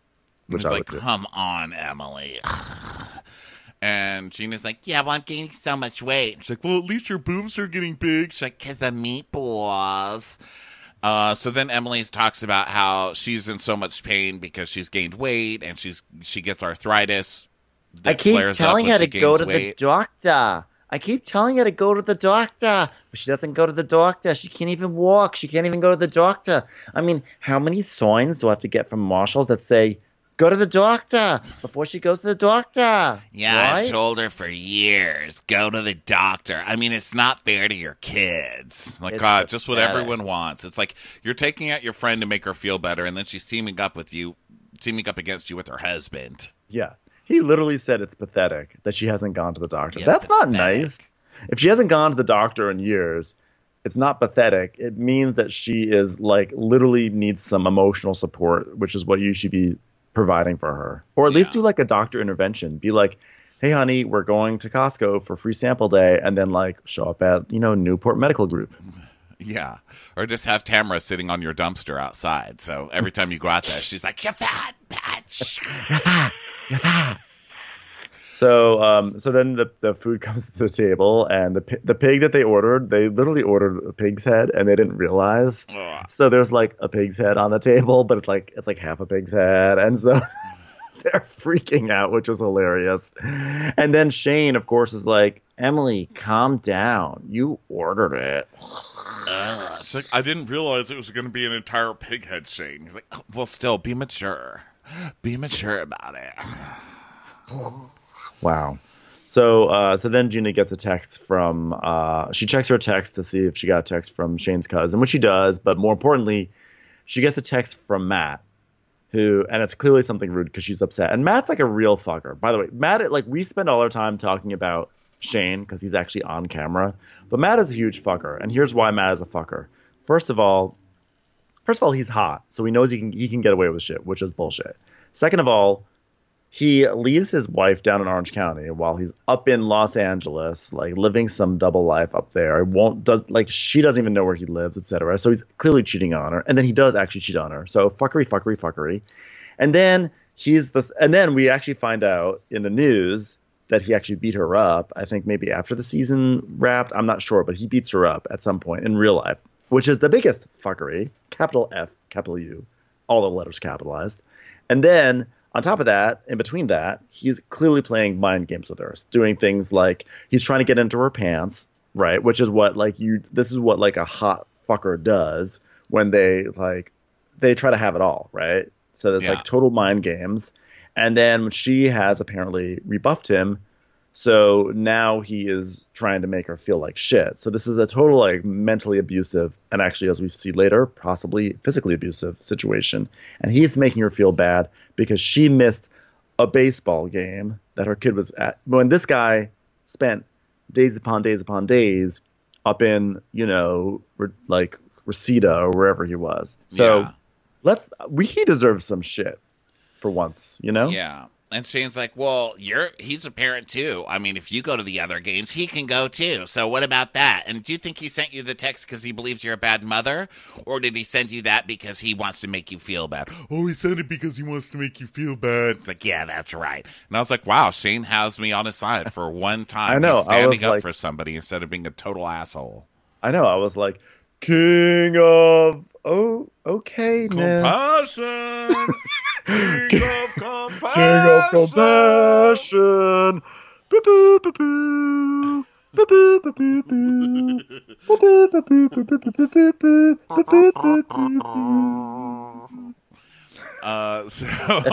which He's I would like, do. come on, Emily. And Gina's like, yeah, well, I'm gaining so much weight. She's like, well, at least your boobs are getting big. She's like, because of meatballs. Uh, so then Emily talks about how she's in so much pain because she's gained weight and she's she gets arthritis. I keep telling her to go to weight. the doctor. I keep telling her to go to the doctor, but she doesn't go to the doctor. She can't even walk. She can't even go to the doctor. I mean, how many signs do I have to get from Marshalls that say, go to the doctor before she goes to the doctor? Yeah, right? I've told her for years, go to the doctor. I mean, it's not fair to your kids. Like, It's God, just what pathetic. everyone wants. It's like you're taking out your friend to make her feel better, and then she's teaming up with you, teaming up against you with her husband. Yeah. He literally said it's pathetic that she hasn't gone to the doctor. Yeah, That's not pathetic. nice. If she hasn't gone to the doctor in years, it's not pathetic. It means that she is like literally needs some emotional support, which is what you should be providing for her. Or at least Yeah. do like a doctor intervention. Be like, hey, honey, we're going to Costco for free sample day. And then like show up at, you know, Newport Medical Group. Yeah. Or just have Tamara sitting on your dumpster outside. So every time you go out there, she's like, you fat bitch. So, um, so then the, the food comes to the table, and the pi- the pig that they ordered, they literally ordered a pig's head, and they didn't realize. Ugh. So there's like a pig's head on the table, but it's like it's like half a pig's head, and so they're freaking out, which was hilarious. And then Shane, of course, is like, Emily, calm down. You ordered it. Ugh. She's like, I didn't realize it was going to be an entire pig head, Shane. He's like, oh, well, still, be mature. Be mature about it. Wow. So, uh, so then Gina gets a text from. Uh, she checks her text to see if she got a text from Shane's cousin, which she does. But more importantly, she gets a text from Matt, who, and it's clearly something rude because she's upset. And Matt's like a real fucker. By the way, Matt, like we spend all our time talking about Shane because he's actually on camera, but Matt is a huge fucker. And here's why Matt is a fucker. First of all, first of all, he's hot, so he knows he can he can get away with shit, which is bullshit. Second of all, he leaves his wife down in Orange County while he's up in Los Angeles, like living some double life up there. It won't does like she doesn't even know where he lives, et cetera. So he's clearly cheating on her, and then he does actually cheat on her. So fuckery, fuckery, fuckery, and then he's the and then we actually find out in the news that he actually beat her up. I think maybe after the season wrapped, I'm not sure, but he beats her up at some point in real life, which is the biggest fuckery. Capital F, capital U, all the letters capitalized, and then. On top of that, in between that, he's clearly playing mind games with her, doing things like he's trying to get into her pants, right? Which is what like you. This is what like a hot fucker does when they like they try to have it all, right? So it's Yeah. like total mind games, and then she has apparently rebuffed him, so now he is trying to make her feel like shit. So this is a total like mentally abusive, and actually, as we see later, possibly physically abusive situation. And he's making her feel bad because she missed a baseball game that her kid was at. When this guy spent days upon days upon days up in, you know, re- like Reseda or wherever he was. So Yeah. let's we he deserves some shit for once, you know? Yeah. And Shane's like, well, you're he's a parent too. I mean, if you go to the other games, he can go too. So what about that? And do you think he sent you the text because he believes you're a bad mother? Or did he send you that because he wants to make you feel bad? Oh, he sent it because he wants to make you feel bad. It's like, yeah, that's right. And I was like, wow, Shane has me on his side for one time. I know, He's I was standing up like- for somebody instead of being a total asshole. I know. I was like, King of oh okayness. Compassion! King of compassion! King of compassion. Boo boo boo boo. Boo boo boo boo boo. Boo boo boo boo boo boo boo boo boo. Boo boo boo boo boo. Uh, so,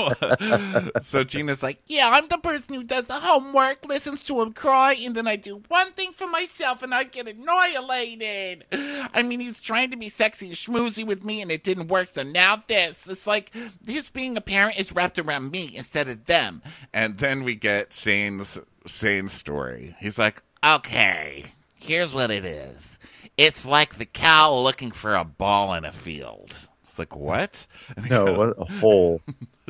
so Gina's like, yeah, I'm the person who does the homework, listens to him cry, and then I do one thing for myself and I get annihilated. I mean, he's trying to be sexy and schmoozy with me and it didn't work, so now this. It's like, his being a parent is wrapped around me instead of them. And then we get Shane's, Shane's story. He's like, okay, here's what it is. It's like the cow looking for a ball in a field. It's like, what? No, what a hole.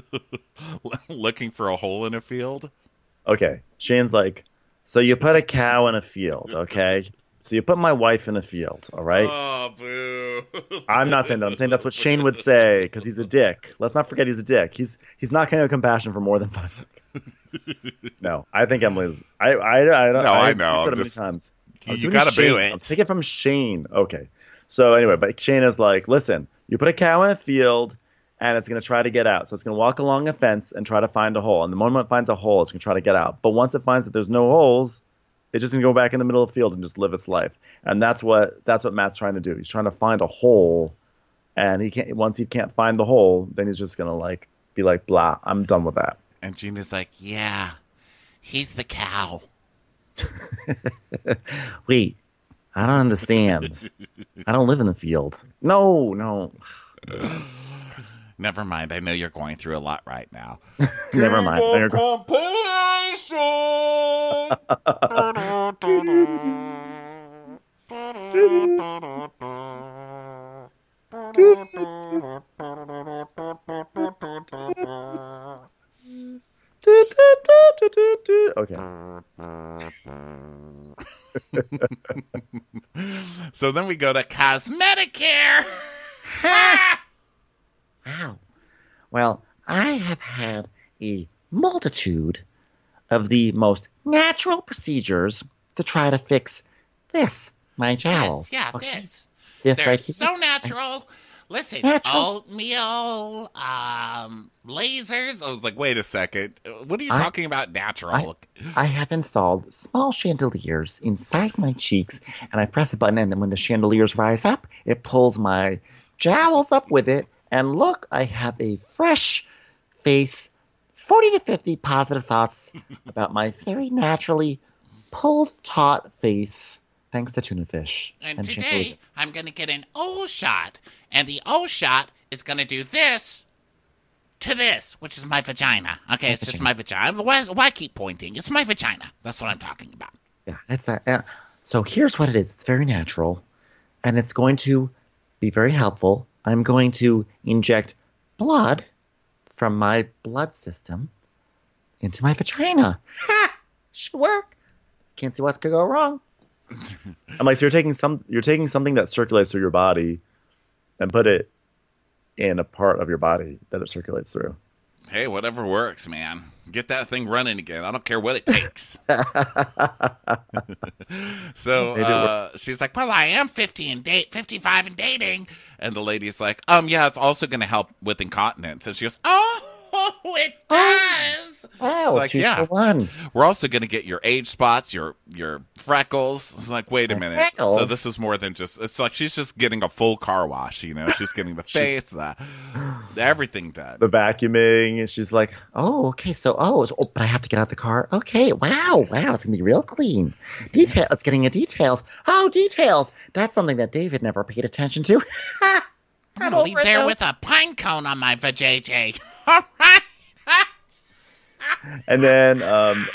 Looking for a hole in a field? Okay, Shane's like, so you put a cow in a field, okay? So you put my wife in a field, all right? Oh, boo. I'm not saying that. I'm saying that's what Shane would say because he's a dick. Let's not forget he's a dick. He's he's not going to compassion for more than five seconds. No, I think Emily's. I I I don't. No, I I've know. said I'm it many just- times. You I'm doing gotta Shane. boo it. I'm taking it from Shane. Okay. So anyway, but Shane is like, listen, you put a cow in a field, and it's going to try to get out. So it's going to walk along a fence and try to find a hole. And the moment it finds a hole, it's going to try to get out. But once it finds that there's no holes, it's just going to go back in the middle of the field and just live its life. And that's what that's what Matt's trying to do. He's trying to find a hole, and he can't. Once he can't find the hole, then he's just going to like be like, blah, I'm done with that. And Gina's like, yeah, he's the cow. Wait, I don't understand. I don't live in the field. No, no, Never mind. I know you're going through a lot right now. never mind. There you go. Okay. So then we go to Cosmeticare. Wow. Well, I have had a multitude of the most natural procedures to try to fix this, my jowls. Yes, yeah, Okay? this. This They're right here. so natural. Listen, Natural. oatmeal, um, lasers. I was like, wait a second. What are you I- talking about natural? I have installed small chandeliers inside my cheeks, and I press a button, and then when the chandeliers rise up, it pulls my jowls up with it. And look, I have a fresh face, forty to fifty positive thoughts about my very naturally pulled taut face, thanks to tuna fish. And chandeliers. today, I'm going to get an O shot. And the O shot is going to do this to this, which is my vagina. Okay, it's just my vagina. Why, why keep pointing? It's my vagina. That's what I'm talking about. Yeah, it's a. Uh, so here's what it is. It's very natural, and it's going to be very helpful. I'm going to inject blood from my blood system into my vagina. Ha! Should work. Can't see what could go wrong. I'm like, so you're taking some, you're taking something that circulates through your body, and put it in a part of your body that it circulates through. Hey, whatever works, man. Get that thing running again. I don't care what it takes. So Maybe it uh, she's like, well, I am fifty and date, fifty-five and dating. And the lady's like, um, yeah, it's also going to help with incontinence. And she goes, oh, it does. Oh, It's like, two yeah. for one. We're also going to get your age spots, your your freckles. It's like, wait a My minute. freckles? So this is more than just, it's like she's just getting a full car wash, you know? She's getting the face, the, everything done. The vacuuming, and she's like, Oh, okay. So, oh, so- oh, but I have to get out the car. Okay. Wow. Wow. It's gonna be real clean. Detail. It's getting into details. Oh, details. That's something that David never paid attention to. I'm I'm going to over leave it there now. with a pine cone on my vajayjay. All right. and then, um,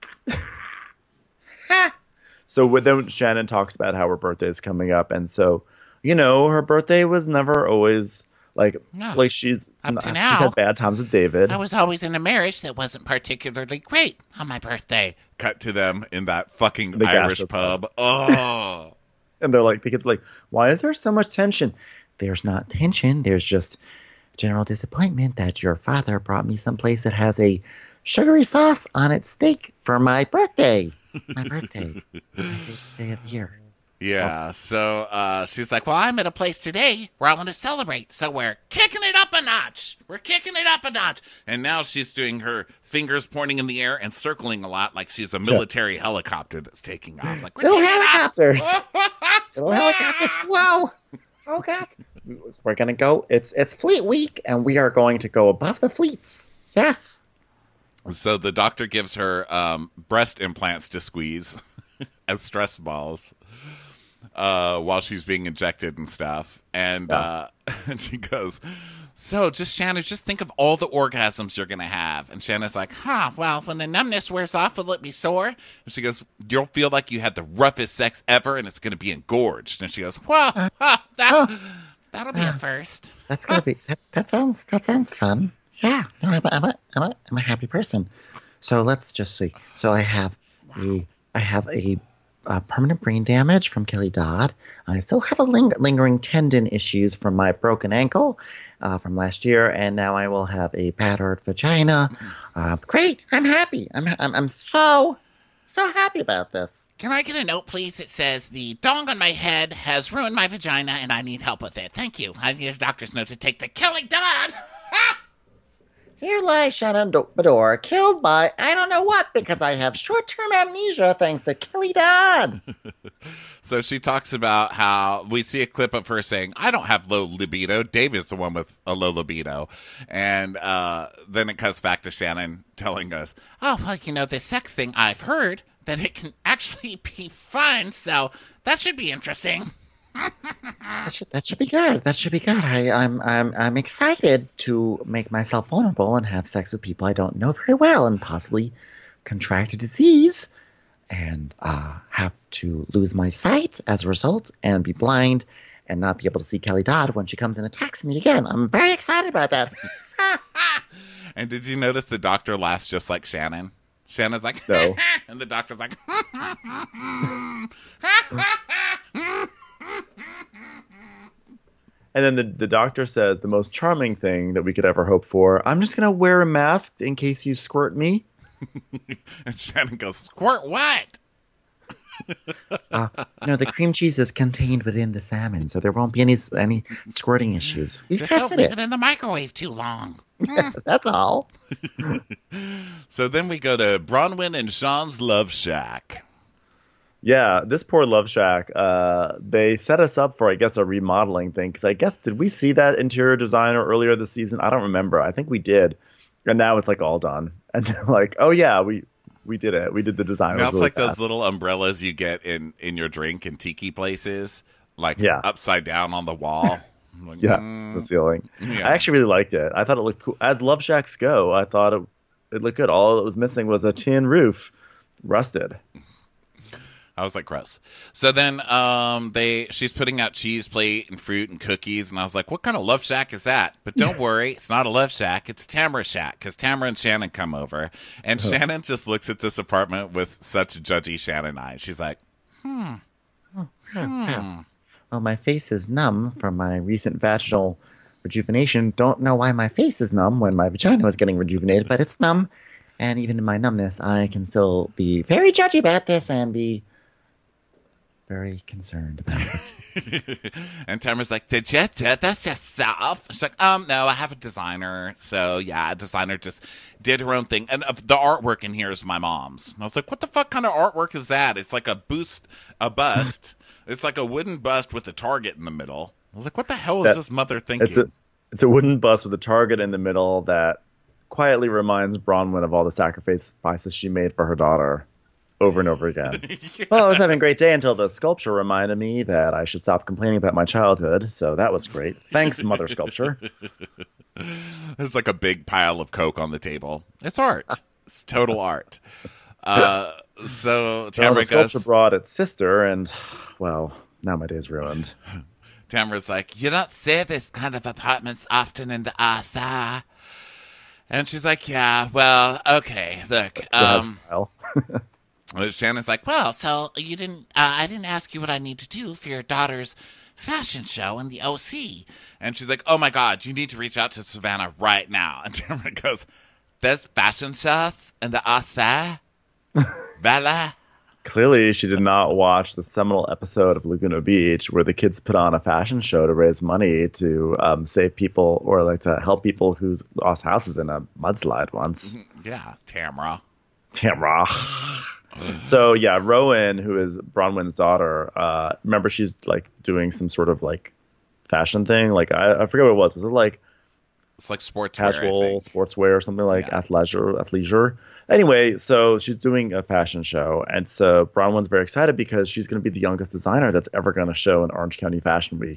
so with then Shannon talks about how her birthday is coming up, and so, you know, her birthday was never always like, No. like she's Up to she's now. had bad times with David. I was always in a marriage that wasn't particularly great on my birthday. Cut to them in that fucking The Irish gastropub. pub. Oh. And they're like, the kids are like, why is there so much tension? There's not tension. There's just general disappointment that your father brought me someplace that has a sugary sauce on its steak for my birthday. My birthday. My favorite day of the year. Yeah, so uh, she's like, well, Well, I'm at a place today where I want to celebrate, so we're kicking it up a notch. We're kicking it up a notch. and now she's doing her fingers pointing in the air and circling a lot like she's a military helicopter that's taking off. Like, Little kicking it up. helicopters. Little helicopters. Whoa. Oh, God. We're going to go. It's it's Fleet Week, and we are going to go above the fleets. Yes. So the doctor gives her um, breast implants to squeeze as stress balls uh, while she's being injected and stuff. And, uh, and she goes, so just Shannon, just think of all the orgasms you're going to have. And Shannon's like, huh, well, when the numbness wears off, will it be sore? And she goes, you'll feel like you had the roughest sex ever and it's going to be engorged. And she goes, whoa, huh, that, That'll be a first. That's gonna be that, that sounds that sounds fun. Yeah, no, I'm a, I'm a I'm a I'm a happy person. So let's just see. So I have a I have a uh, permanent brain damage from Kelly Dodd. I still have a ling- lingering tendon issues from my broken ankle uh, from last year, and now I will have a battered vagina. Uh, great. I'm happy. I'm, I'm, I'm so, so happy about this. Can I get a note, please, that says the dong on my head has ruined my vagina and I need help with it? Thank you. I need a doctor's note to take to Kelly Dodd. Here lies Shannon Do- Bador, killed by I don't know what, because I have short-term amnesia thanks to Kelly Dodd. So she talks about how we see a clip of her saying, I don't have low libido. David's the one with a low libido. And uh, then it cuts back to Shannon telling us, Oh, well, you know, this sex thing, I've heard that it can actually be fun, so that should be interesting. That should, that should be good. That should be good. I, I'm I'm I'm excited to make myself vulnerable and have sex with people I don't know very well and possibly contract a disease and uh, have to lose my sight as a result and be blind and not be able to see Kelly Dodd when she comes and attacks me again. I'm very excited about that. and did you notice the doctor laughs just like Shannon? Shannon's like, No. and the doctor's like, And then the, the doctor says the most charming thing that we could ever hope for. I'm just going to wear a mask in case you squirt me. and Shannon goes, squirt what? Uh, no, the cream cheese is contained within the salmon, so there won't be any any squirting issues. We've Just don't tested leave it. it in the microwave too long. That's all. So then we go to Bronwyn and Sean's Love Shack. Yeah, this poor Love Shack, uh, they set us up for, I guess, a remodeling thing. Because I guess, did we see that interior designer earlier this season? I don't remember. I think we did. And now it's like all done. And they're like, oh, yeah, we we did it. We did the design. It Now was it's really like fast. those little umbrellas you get in, in your drink in tiki places, like Yeah. upside down on the wall. I'm like, Yeah, mm, the ceiling. yeah. I actually really liked it. I thought it looked cool. As Love Shacks go, I thought it, it looked good. All it was missing was a tin roof, rusted. I was like, gross. So then um, they she's putting out cheese plate and fruit and cookies, and I was like, what kind of Love Shack is that? But don't worry, it's not a Love Shack. It's Tamara Shack, because Tamara and Shannon come over, and Shannon just looks at this apartment with such judgy Shannon eyes. She's like, Yeah, yeah. Well, my face is numb from my recent vaginal rejuvenation. Don't know why my face is numb when my vagina was getting rejuvenated, but it's numb. And even in my numbness, I can still be very judgy about this and be very concerned about it. and Tamara's like, did you do this yourself? She's like, um, no, I have a designer. So yeah, a designer just did her own thing. And uh, the artwork in here is my mom's. And I was like, what the fuck kind of artwork is that? It's like a boost, a bust. It's like a wooden bust with a target in the middle. I was like, what the hell is That- this mother thinking? It's a it's a wooden bus with a target in the middle that quietly reminds Bronwyn of all the sacrifices she made for her daughter over and over again. Well, I was having a great day until the sculpture reminded me that I should stop complaining about my childhood, so that was great. Thanks, Mother Sculpture. There's like a big pile of Coke on the table. It's art. It's total art. Uh, so Well, Tamara the sculpture goes, brought its sister, and, well, now my day's ruined. Tamara's like, you don't see this kind of apartments often in the R S R. And she's like, yeah, well, okay, look. Still has Um, style. Shannon's like, well, Well, so you didn't, uh, I didn't ask you what I need to do for your daughter's fashion show in the O C. and she's like, oh my God, you need to reach out to Savannah right now. And Tamara goes, there's fashion shows in the R S R? Bella? Clearly, she did not watch the seminal episode of Laguna Beach where the kids put on a fashion show to raise money to um, save people or like to help people who lost houses in a mudslide once. Yeah, Tamara. Tamra. So yeah, Rowan, who is Bronwyn's daughter, uh, remember she's like doing some sort of like fashion thing. Like I, I forget what it was. Was it like It's like sportswear, I casual think. sportswear or something like Yeah. athleisure? Athleisure. Anyway, so she's doing a fashion show, and so Bronwyn's very excited because she's going to be the youngest designer that's ever going to show in Orange County Fashion Week.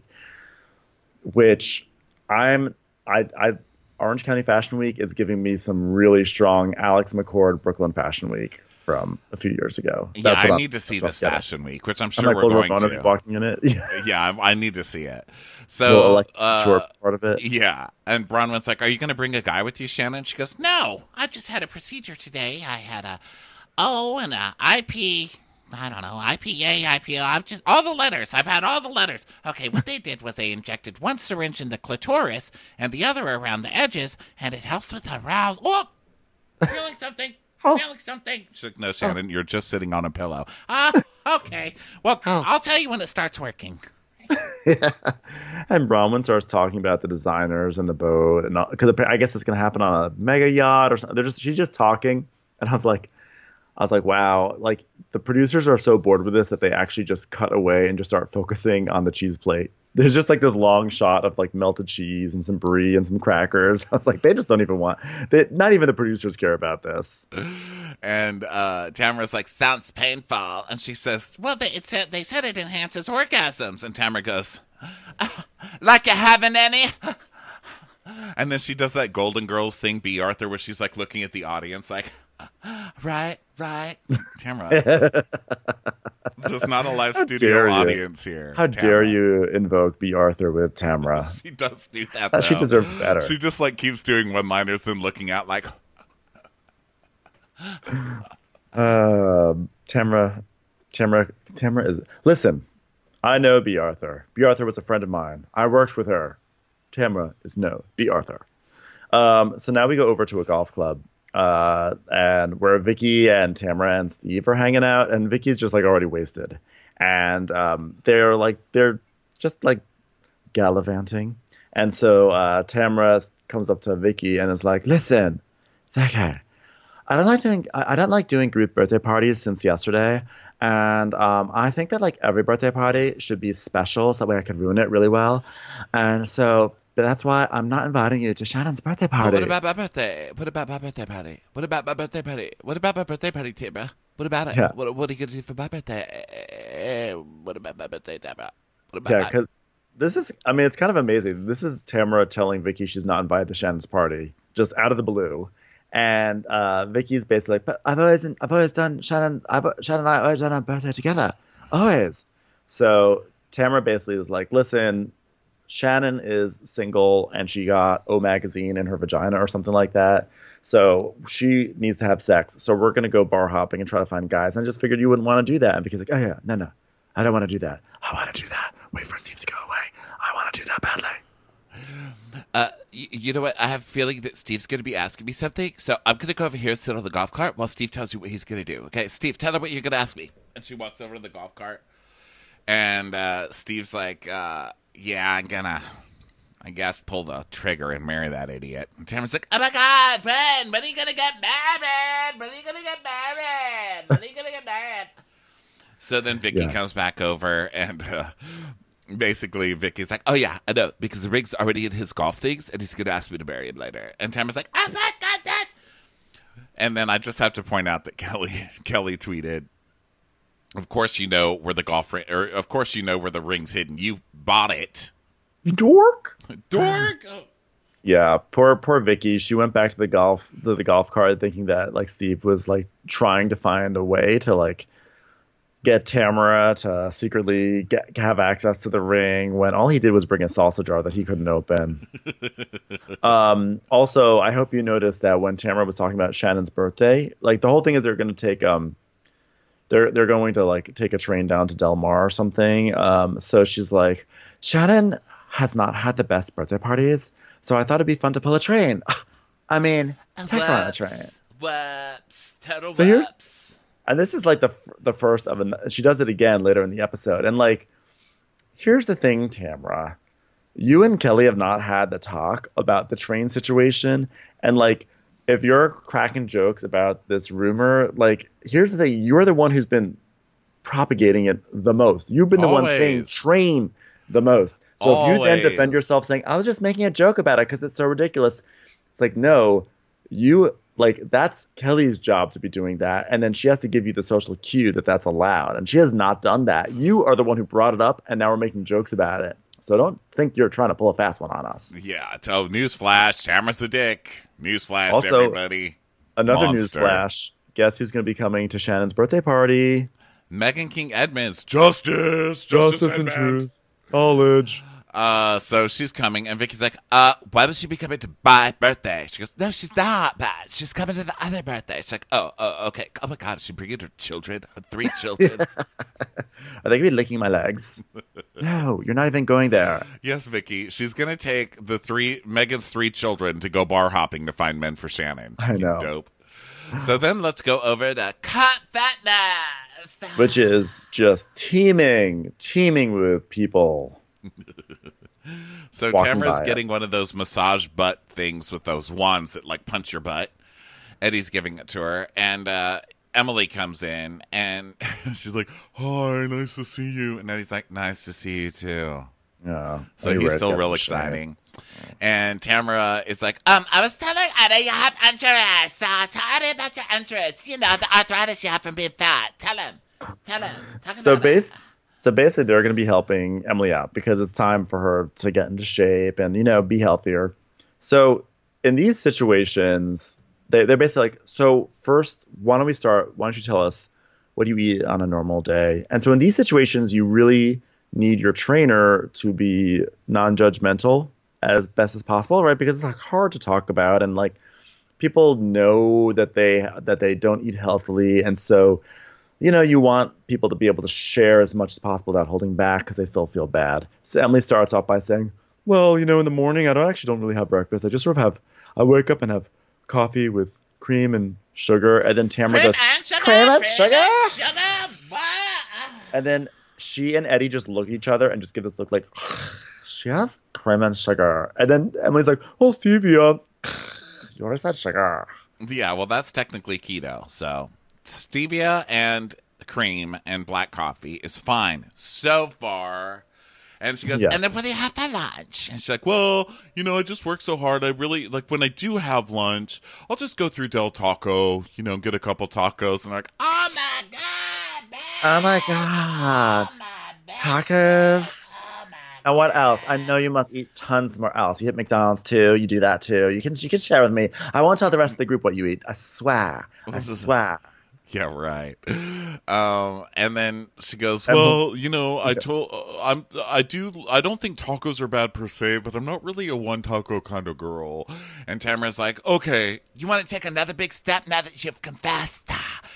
Which I'm I I Orange County Fashion Week is giving me some really strong Alex McCord Brooklyn Fashion Week from a few years ago. Yeah, That's what I I'm- need to see that's this what I'm getting. fashion week, which I'm I'm sure like, we're will going Ramona be to. walking in it? Yeah. Yeah, I, I need to see it. Will So, Alexis uh, Couture be part of it? yeah, and Bronwyn's like, "Are you going to bring a guy with you, Shannon?" She goes, "No, I just had a procedure today. I had a O and a I P I don't know, I P A, I P O, I've just, all the letters. I've had all the letters. Okay, what they did was they injected one syringe in the clitoris and the other around the edges, and it helps with arousal. Oh! Feeling something. Oh. Feeling something. She's like, no, Shannon, you're just sitting on a pillow. Ah, okay. Well, Oh. I'll tell you when it starts working. And Bronwyn starts talking about the designers and the boat, and because I guess it's gonna happen on a mega yacht or something. They're just she's just talking, and I was like, I was like, wow, like the producers are so bored with this that they actually just cut away and just start focusing on the cheese plate. There's just like this long shot of like melted cheese and some brie and some crackers. I was like, they just don't even want. They, not even the producers care about this. And uh, Tamara's like, sounds painful. And she says, Well, they, it said, they said it enhances orgasms. And Tamara goes, like you haven't any? and then she does that Golden Girls thing, B. Arthur, where she's like looking at the audience like, Right, right. Tamara, this is not a live dare studio you. audience here. How Tamara. dare you invoke B. Arthur with Tamara? She does do that, Uh, she though. deserves better. She just like keeps doing one-liners, then looking out like, Um, Tamara, Tamara, Tamara is. Listen, I know B. Arthur. B. Arthur was a friend of mine. I worked with her. Tamara is no B. Arthur. Um, so now we go over to a golf club, uh, and where Vicky and Tamara and Steve are hanging out, and Vicky's just like already wasted, and um, they're like they're just like gallivanting, and so uh, Tamara comes up to Vicky and is like, "Listen, Vicky, I don't like doing I I don't like doing group birthday parties since yesterday, and um, I think that like every birthday party should be special, so that way I could ruin it really well, and so that's why I'm not inviting you to Shannon's birthday But party." what about my birthday? What about my birthday party? What about my birthday party? What about my birthday party, Tamara? What about it? Yeah. What, what are you going to do for my birthday? What about my birthday, Tamara? What about Yeah, my- because this is, I mean, it's kind of amazing. This is Tamara telling Vicky she's not invited to Shannon's party, just out of the blue. And uh, Vicky's basically like, but I've always, I've always done Shannon, I've, Shannon and I always done our birthday together. Always. So Tamara basically is like, listen, Shannon is single and she got O Magazine in her vagina or something like that. So she needs to have sex. So we're going to go bar hopping and try to find guys. And I just figured you wouldn't want to do that. And Vicky's like, oh, yeah, no, no, I don't want to do that. I want to do that. Wait for Steve to go away. I want to do that badly. Uh, y- you know what? I have a feeling that Steve's going to be asking me something, so I'm going to go over here and sit on the golf cart while Steve tells you what he's going to do. Okay, Steve, tell her what you're going to ask me. And she walks over to the golf cart, and uh, Steve's like, uh, yeah, I'm going to, I guess, pull the trigger and marry that idiot. And Tamara's like, Oh my God, friend, when are you gonna get married? When are you gonna get married? When are you gonna get married? so then Vicky Yeah. comes back over, and uh, basically Vicky's like, oh yeah, I know, because the ring's already in his golf things, and he's going to ask me to marry him later. And Tamara's like, Oh my God, that. and then I just have to point out that Kelly Kelly tweeted, of course you know where the golf ring, or of course you know where the ring's hidden. You bought it. Dork. Dork. Oh. Yeah, poor poor Vicky. She went back to the golf to the golf cart thinking that like Steve was like trying to find a way to like get Tamara to secretly get have access to the ring when all he did was bring a salsa jar that he couldn't open. um, also, I hope you noticed that when Tamara was talking about Shannon's birthday, like the whole thing is they're going to take um they're they're going to like take a train down to Del Mar or something. Um, so she's like, Shannon has not had the best birthday parties, so I thought it'd be fun to pull a train. I mean, take on a Whoops. train. Whoops. Total So here's- whoops. And this is like the f- the first of an. She does it again later in the episode. And like, here's the thing, Tamara, you and Kelly have not had the talk about the train situation. And like, if you're cracking jokes about this rumor, like, here's the thing: you're the one who's been propagating it the most. You've been the one saying Always. train the most. So if you then defend Always. yourself saying, I was just making a joke about it because it's so ridiculous, it's like, no, you like that's Kelly's job to be doing that. And then she has to give you the social cue that that's allowed. And she has not done that. You are the one who brought it up and now we're making jokes about it. So don't think you're trying to pull a fast one on us. Yeah, tell newsflash, Tamara's a dick. Newsflash, Also- everybody. Another Monster. newsflash. Guess who's going to be coming to Shannon's birthday party? Megan King Edmonds, justice, justice, Edmonds. Knowledge. Uh, so she's coming, and Vicky's like, uh, why would she be coming to my birthday? She goes, no, she's not, but she's coming to the other birthday. She's like, oh, oh, okay. Oh, my God, is she bringing her children? Her three children? Are they going to be licking my legs? No, you're not even going there. Yes, Vicky. She's going to take the three, Megan's three children to go bar hopping to find men for Shannon. I You know. Dope. So then let's go over to Cut Fatness. Which is just teeming, teeming with people. So walking Tamara's by it. getting one of those massage butt things with those wands that like punch your butt. Eddie's giving it to her, and uh, Emily comes in, and she's like, "Hi, nice to see you." And Eddie's like, "Nice to see you too." Yeah. So Anyway, he's it's still got real the shine. exciting. And Tamara is like, Um, I was telling Eddie you have interest. Uh, tell Eddie about your interest. You know, the arthritis you have from being fat. Tell him. Tell him. Talk So about base, it. so basically, they're going to be helping Emily out because it's time for her to get into shape and you know be healthier. So in these situations, they they're basically like, so first, why don't we start? Why don't you tell us what do you eat on a normal day? And so in these situations, you really need your trainer to be non-judgmental as best as possible, right? Because it's like hard to talk about, and like people know that they that they don't eat healthily, and so. You know, you want people to be able to share as much as possible without holding back because they still feel bad. So Emily starts off by saying, well, you know, in the morning, I don't actually don't really have breakfast. I just sort of have, I wake up and have coffee with cream and sugar. And then Tamara Cream goes, and sugar. cream and cream sugar? and sugar. What? and then she and Eddie just look at each other and just give this look like, she has cream and sugar. And then Emily's like, oh, stevia. You already said sugar. yeah, well, that's technically keto. So stevia and cream and black coffee is fine so far. And she goes, Yeah. and then what do you have for lunch? And she's like, well, you know, I just work so hard. I really, like, when I do have lunch, I'll just go through Del Taco, you know, get a couple tacos. And like, Oh my God, man. Oh my God. Oh my God. Tacos. Oh my And what else? I know you must eat tons more else. You hit McDonald's too. You do that too. You can you can share with me. I won't tell the rest of the group what you eat. I swear. I swear. yeah, right. Um, and then she goes, And- well, you know, I told, uh, I'm, I do, I don't think tacos are bad per se, but I'm not really a one taco kind of girl. And Tamara's like, okay, You want to take another big step now that you've confessed?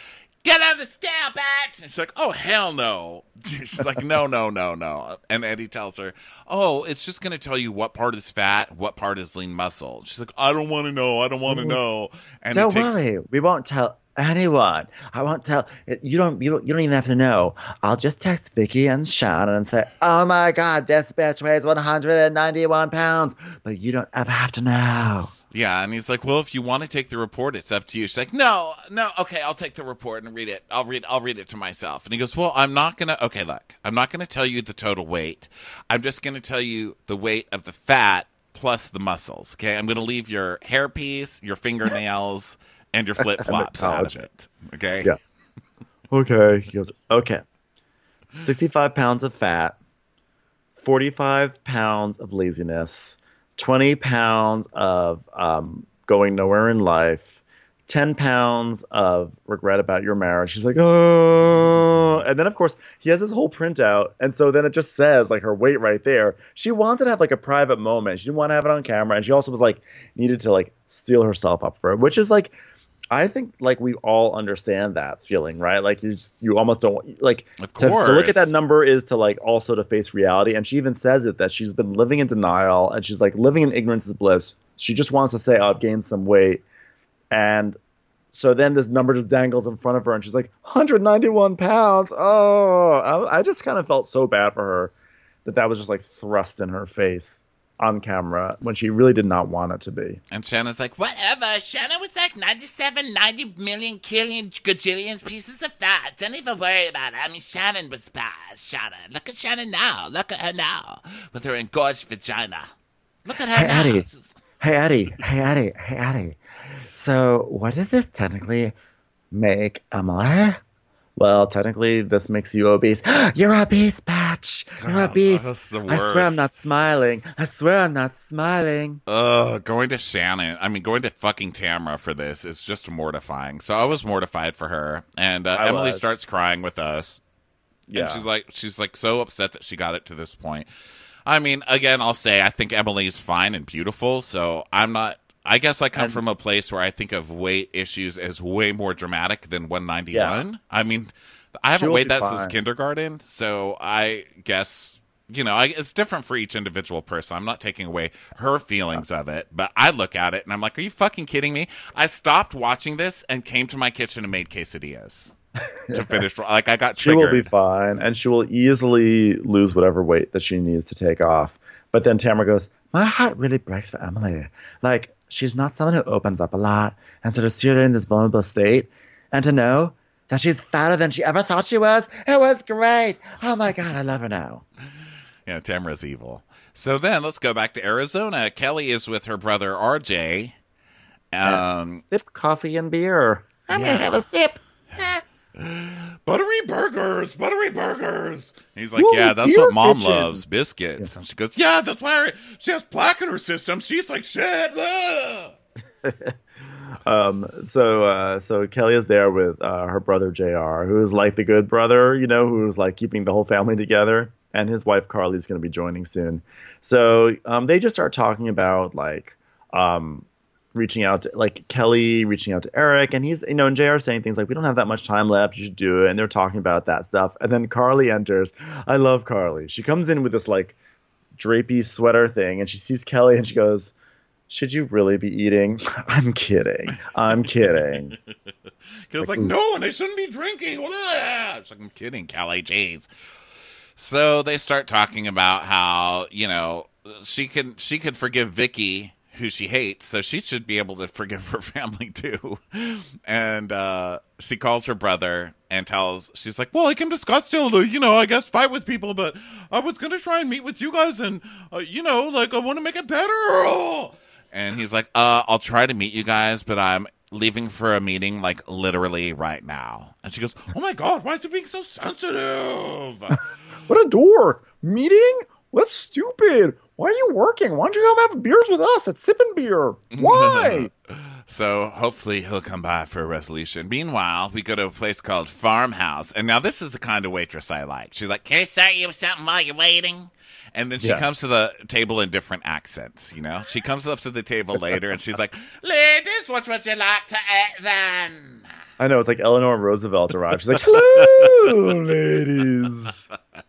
Get on the scale, bitch. and she's like, oh, hell no. She's like, no, no, no, no. And Eddie tells her, oh, it's just going to tell you what part is fat, what part is lean muscle. She's like, I don't want to know. I don't want to know. And Don't it takes, worry. We won't tell anyone. I won't tell. You don't. You, you don't even have to know. I'll just text Vicky and Shannon and say, "Oh my God, this bitch weighs one hundred ninety-one pounds," but you don't ever have to know. Yeah, and he's like, well, if you want to take the report, it's up to you. She's like, no, no, okay, I'll take the report and read it. I'll read I'll read it to myself. And he goes, well, I'm not going to, okay, look, I'm not going to tell you the total weight. I'm just going to tell you the weight of the fat plus the muscles, okay? I'm going to leave your hairpiece, your fingernails, and your flip-flops out of it, okay? Yeah. Okay. He goes, okay. sixty-five pounds of fat, forty-five pounds of laziness, twenty pounds of um, going nowhere in life, ten pounds of regret about your marriage. She's like, oh. And then, of course, he has this whole printout. And so then it just says, like, her weight right there. She wanted to have, like, a private moment. She didn't want to have it on camera. And she also was, like, needed to, like, steel herself up for it, which is, like, I think like we all understand that feeling, right? Like you just you almost don't like Of to, to look course. at that number is to like also to face reality. And she even says it that she's been living in denial and she's like living in ignorance is bliss. She just wants to say, oh, I've gained some weight. And so then this number just dangles in front of her and she's like one hundred ninety-one pounds. Oh, I, I just kind of felt so bad for her that that was just like thrust in her face on camera when she really did not want it to be. And Shannon's like, what? Whatever. Shannon was like ninety-seven, ninety million, killion, gajillion pieces of fat. Don't even worry about it. I mean, Shannon was bad. Shannon. Look at Shannon now. Look at her now. With her engorged vagina. Look at her Hey, now. Eddie. Hey, Eddie. Hey, Eddie. Hey, Eddie. So what does this technically make Emily? Well, technically, this makes you obese. You're obese, Patch. You're God, obese. that's the I swear I'm worst. not smiling. I swear I'm not smiling. Ugh, going to Shannon, I mean, going to fucking Tamara for this is just mortifying. So I was mortified for her. And uh, I Emily was. starts crying with us. Yeah. And she's like, she's like so upset that she got it to this point. I mean, again, I'll say I think Emily's fine and beautiful, so I'm not. I guess I come And- from a place where I think of weight issues as way more dramatic than one ninety-one. Yeah. I mean, I haven't She'll weighed be that since fine. kindergarten, so I guess. You know, I, it's different for each individual person. I'm not taking away her feelings of it, but I look at it and I'm like, are you fucking kidding me? I stopped watching this and came to my kitchen and made quesadillas to finish. Like, I got She triggered. will be fine, and she will easily lose whatever weight that she needs to take off. But then Tamara goes, my heart really breaks for Emily. Like, she's not someone who opens up a lot, and so to see her in this vulnerable state, and to know that she's fatter than she ever thought she was, it was great. Oh my God, I love her now. Yeah, Tamara's evil. So then let's go back to Arizona. Kelly is with her brother R J. Um, Sip coffee and beer. I'm Yeah. gonna have a sip. buttery burgers, buttery burgers. He's like, Woo, yeah, that's beer what mom kitchen. loves, biscuits. And she goes, yeah, that's why she has plaque in her system. She's like, shit. Ugh. Um, so, uh, so Kelly is there with uh, her brother J R, who is like the good brother, you know, who's like keeping the whole family together, and his wife Carly is going to be joining soon. So, um, they just start talking about like, um, reaching out to like Kelly reaching out to Eric, and he's, you know, and J R saying things like, we don't have that much time left, you should do it. And they're talking about that stuff. And then Carly enters. I love Carly. She comes in with this like drapey sweater thing, and she sees Kelly and she goes, should you really be eating? I'm kidding. I'm kidding. Because like, no, and I shouldn't be drinking. Ugh. She's like, I'm kidding, Kelly. Jeez. So they start talking about how, you know, she can she could forgive Vicky, who she hates, so she should be able to forgive her family too. And uh, she calls her brother and tells, she's like, well, I came to Scottsdale to, you know, I guess fight with people, but I was going to try and meet with you guys and, uh, you know, like, I want to make it better. And he's like, uh, I'll try to meet you guys, but I'm leaving for a meeting, like, literally right now. And she goes, oh my God, why is it being so sensitive? What a dork. Meeting? That's stupid. Why are you working? Why don't you come have beers with us at Sippin' Beer? Why? So hopefully he'll come by for a resolution. Meanwhile, we go to a place called Farmhouse. And now this is the kind of waitress I like. She's like, Can I start you with something while you're waiting? and then she Yeah. comes to the table in different accents, you know? She comes up to the table later and she's like, ladies, what would you like to eat then? I know, it's like Eleanor Roosevelt arrived. She's like, hello, ladies.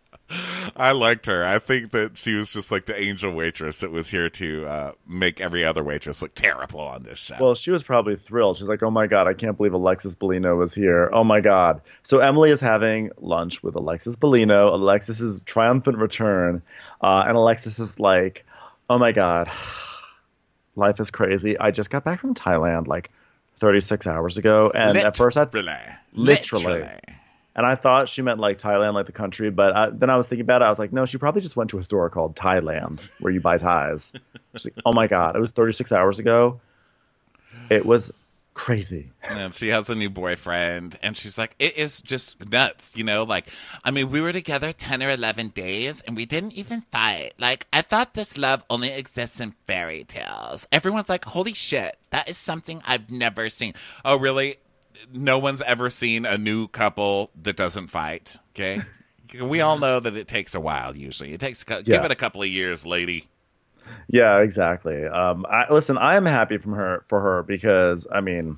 I liked her. I think that she was just like the angel waitress that was here to uh, make every other waitress look terrible on this show. Well, she was probably thrilled. She's like, oh my God, I can't believe Alexis Bellino was here. Oh my God. So Emily is having lunch with Alexis Bellino. Alexis's triumphant return. Uh, and Alexis is like, oh my God, life is crazy. I just got back from Thailand like thirty-six hours ago. And at first I Literally. Literally. And I thought she meant like Thailand, like the country. But I, then I was thinking about it. I was like, no, she probably just went to a store called Thailand where you buy ties. She's like, oh my God, it was thirty-six hours ago. It was crazy. And she has a new boyfriend, and she's like, it is just nuts, you know? Like, I mean, we were together ten or eleven days, and we didn't even fight. Like, I thought this love only exists in fairy tales. Everyone's like, holy shit, that is something I've never seen. Oh, really? No one's ever seen a new couple that doesn't fight, okay? We all know that it takes a while, usually. It takes, a cou- give Yeah. it a couple of years, lady. Yeah, exactly. Um, I, listen, I am happy from her for her because I mean,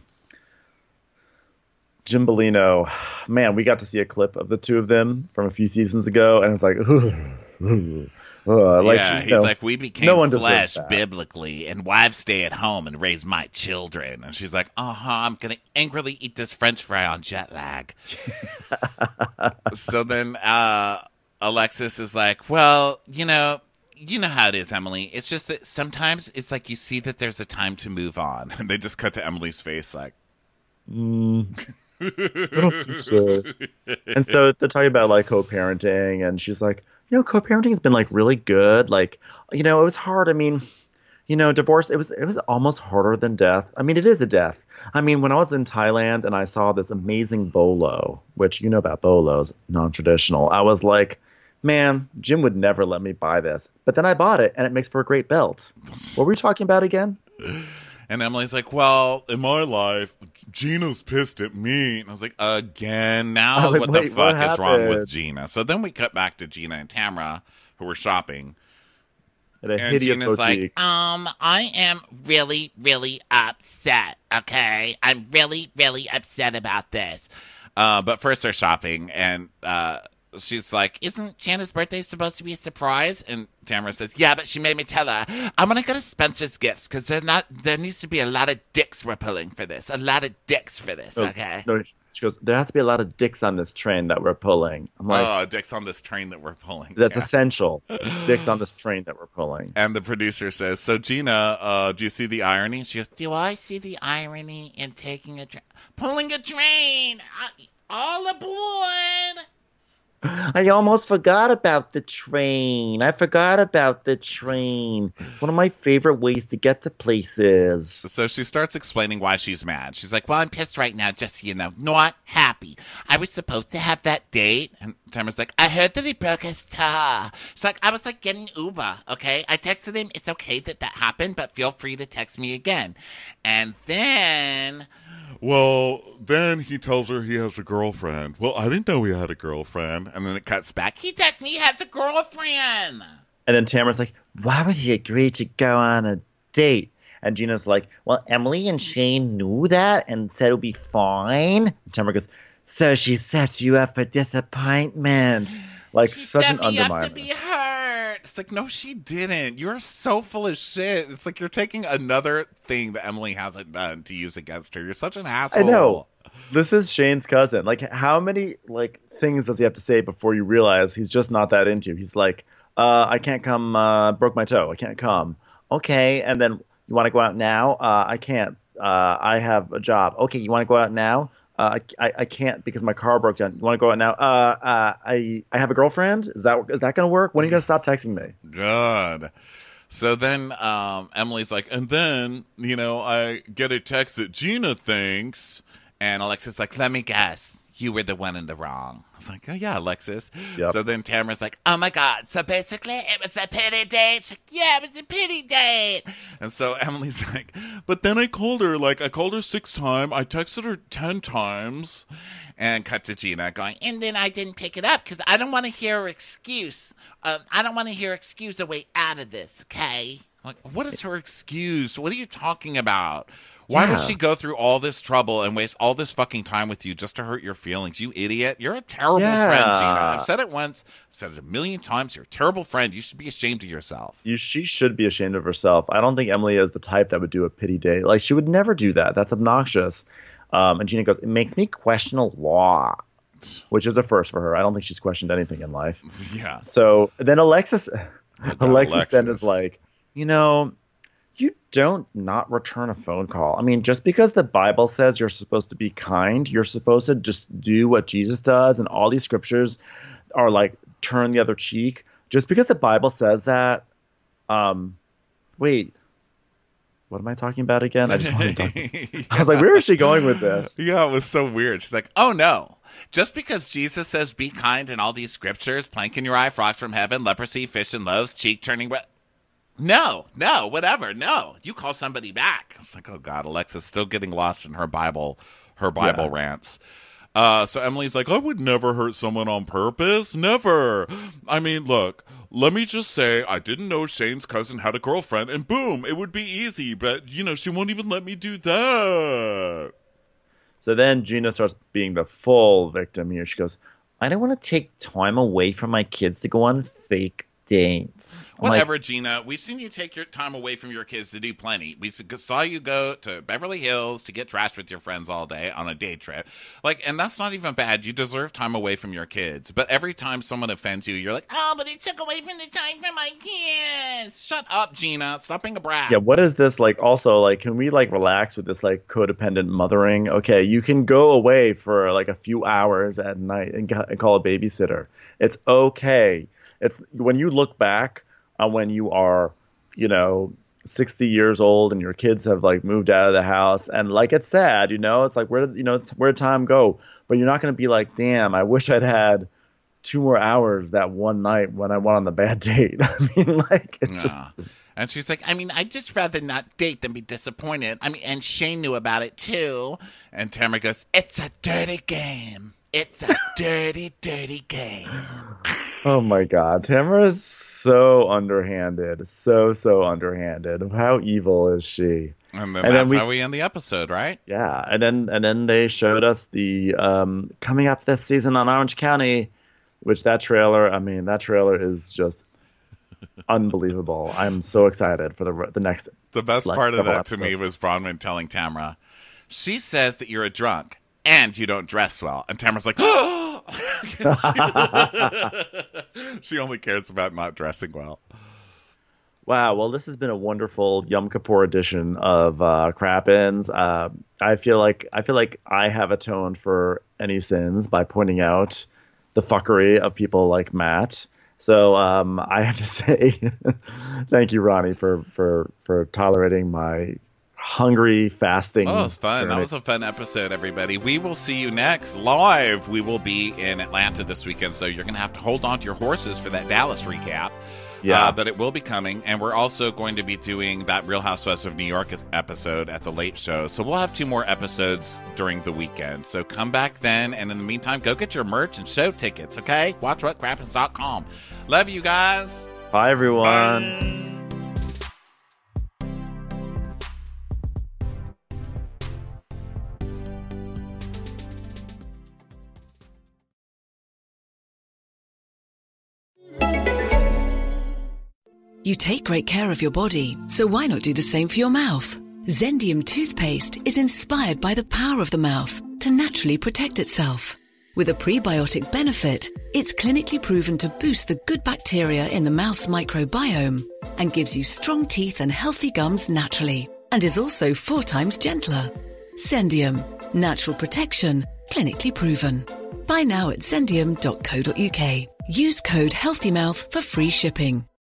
Jim Bellino, man, we got to see a clip of the two of them from a few seasons ago, and it's like, uh, like yeah, you he's know, like, we became no one deserves flesh that. biblically, and wives stay at home and raise my children. And she's like, uh-huh, I'm going to angrily eat this French fry on jet lag. So then uh, Alexis is like, well, you know, you know how it is, Emily. It's just that sometimes it's like you see that there's a time to move on. And they just cut to Emily's face like, I don't think so. And so they're talking about like co-parenting, and she's like, you know, co-parenting has been like really good. Like, you know, it was hard. I mean, you know, divorce, it was it was almost harder than death. I mean, it is a death. I mean, when I was in Thailand and I saw this amazing bolo, which you know about bolos, non-traditional, I was like, man, Jim would never let me buy this. But then I bought it, and it makes for a great belt. What were we talking about again? and Emily's like, well, in my life, Gina's pissed at me. And I was like, again? Now I was like, what wait, the what fuck is wrong with happened? Gina? So then we cut back to Gina and Tamara, who were shopping. And a And hideous Gina's like, boutique. Um, I am really, really upset, okay? I'm really, really upset about this. Uh, but first they're shopping, and uh, she's like, Isn't Jana's birthday supposed to be a surprise? And Tamara says, yeah, but she made me tell her, I'm going to go to Spencer's Gifts because not, there needs to be a lot of dicks we're pulling for this. A lot of dicks for this, No, okay? No, she goes, there has to be a lot of dicks on this train that we're pulling. I'm like, oh, Dick's on this train that we're pulling. that's Yeah. essential. Dicks on this train that we're pulling. And the producer says, so Gina, uh, do you see the irony? She goes, Do I see the irony in taking a train? Pulling a train! I- all aboard! I almost forgot about the train. I forgot about the train. One of my favorite ways to get to places. so she starts explaining why she's mad. She's like, well, Well, I'm pissed right now, just so you know. Not happy. I was supposed to have that date. and Tamara's like, I heard that he broke his tar. She's like, I was like getting Uber, okay? I texted him, it's okay that that happened, but feel free to text me again. And then, well, then he tells her he has a girlfriend. Well, I didn't know he had a girlfriend. And then it cuts back. he texted me he has a girlfriend. And then Tamara's like, Why would he agree to go on a date? And Gina's like, well, Emily and Shane knew that and said it would be fine. and Tamara goes, So she set you up for disappointment. like She such set an me up to underminer. be hurt. It's like, no, she didn't. You're so full of shit. It's like you're taking another thing that Emily hasn't done to use against her. You're such an asshole. I know. This is Shane's cousin. Like, how many like things does he have to say before you realize he's just not that into? He's like, uh, I can't come. Uh, broke my toe. I can't come. Okay, and then you want to go out now? Uh, I can't. Uh, I have a job. Okay, you want to go out now? Uh, I, I I can't because my car broke down. You want to go out now? Uh, uh, I I have a girlfriend. Is that is that gonna work? When are you gonna stop texting me? God. So then um, Emily's like, and then, you know, I get a text that Gina thinks. And Alexis like, let me guess. You were the one in the wrong. I was like, oh, yeah, Alexis. Yep. So then Tamara's like, Oh my God. So basically, it was a pity date. She's like, yeah, it was a pity date. and so Emily's like, but then I called her, like, I called her six times. I texted her ten times. And cut to Gina going, And then I didn't pick it up because I don't want to hear her excuse. Um, I don't want to hear her excuse a way out of this, okay? like, what is her excuse? What are you talking about? Why Yeah. would she go through all this trouble and waste all this fucking time with you just to hurt your feelings? You idiot. You're a terrible Yeah. friend, Gina. I've said it once. I've said it a million times. You're a terrible friend. You should be ashamed of yourself. You, she should be ashamed of herself. I don't think Emily is the type that would do a pity date. Like, she would never do that. That's obnoxious. Um, and Gina goes, it makes me question a lot, which is a first for her. I don't think she's questioned anything in life. Yeah. So then Alexis, God, Alexis then Alexis. is like, you know, you don't not return a phone call. I mean, just because the Bible says you're supposed to be kind, you're supposed to just do what Jesus does, and all these scriptures are like turn the other cheek. Just because the Bible says that, um, wait, what am I talking about again? I just wanted to talk. I was like, where is she going with this? Yeah, it was so weird. She's like, oh no. Just because Jesus says be kind in all these scriptures, plank in your eye, frogs from heaven, leprosy, fish and loaves, cheek turning. Bre- no, no, whatever. No, you call somebody back. It's like, oh God, Alexa's still getting lost in her Bible, her Bible Yeah. rants. Uh, so Emily's like, I would never hurt someone on purpose. Never. I mean, look, let me just say, I didn't know Shane's cousin had a girlfriend, and boom, it would be easy. But, you know, she won't even let me do that. So then Gina starts being the full victim here. She goes, I don't want to take time away from my kids to go on fake dates. I'm like, Whatever, Gina. We've seen you take your time away from your kids to do plenty. We saw you go to Beverly Hills to get trashed with your friends all day on a day trip. Like, and that's not even bad. You deserve time away from your kids. But every time someone offends you, you're like, oh, but it took away from the time from my kids. Shut up, Gina. Stop being a brat. yeah, what is this like? Also, like, can we like relax with this like codependent mothering? Okay, you can go away for like a few hours at night and, ca- and call a babysitter. It's okay. It's when you look back on when you are, you know, sixty years old and your kids have like moved out of the house, and like it's sad, you know, it's like where did you know it's where did time go? But you're not going to be like, damn, I wish I'd had two more hours that one night when I went on the bad date. I mean, like it's just. Yeah. And she's like, I mean, I'd just rather not date than be disappointed. I mean, and Shane knew about it too. and Tamara goes, It's a dirty game. It's a dirty, dirty game. Oh my God, Tamara's so underhanded, so so underhanded. How evil is she? And then And then that's we- how we end the episode, right? Yeah, and then and then they showed us the um, coming up this season on Orange County, which that trailer. I mean, that trailer is just unbelievable. I'm so excited for the the next. The best Like part of several that to me episodes. was Bronwyn telling Tamara, she says that you're a drunk and you don't dress well. And Tamara's like, oh! She only cares about not dressing well. Wow, well, this has been a wonderful Yom Kippur edition of uh, Crap-Ins. Uh, I feel like I feel like I have atoned for any sins by pointing out the fuckery of people like Matt. So um, I have to say, thank you, Ronnie, for for for tolerating my hungry fasting. Oh, it's fun. That journey. was a fun episode, everybody. We will see you next live. We will be in Atlanta this weekend, so you're going to have to hold on to your horses for that Dallas recap. Yeah. Uh, but it will be coming, and we're also going to be doing that Real Housewives of New York episode at the late show. So we'll have two more episodes during the weekend. So come back then, and in the meantime, go get your merch and show tickets, okay? watch what crappens dot com. Love you guys. Bye, everyone. You take great care of your body, so why not do the same for your mouth? Zendium toothpaste is inspired by the power of the mouth to naturally protect itself. With a prebiotic benefit, it's clinically proven to boost the good bacteria in the mouth's microbiome and gives you strong teeth and healthy gums naturally, and is also four times gentler. Zendium, natural protection, clinically proven. Buy now at zendium dot co dot uk. Use code HEALTHYMOUTH for free shipping.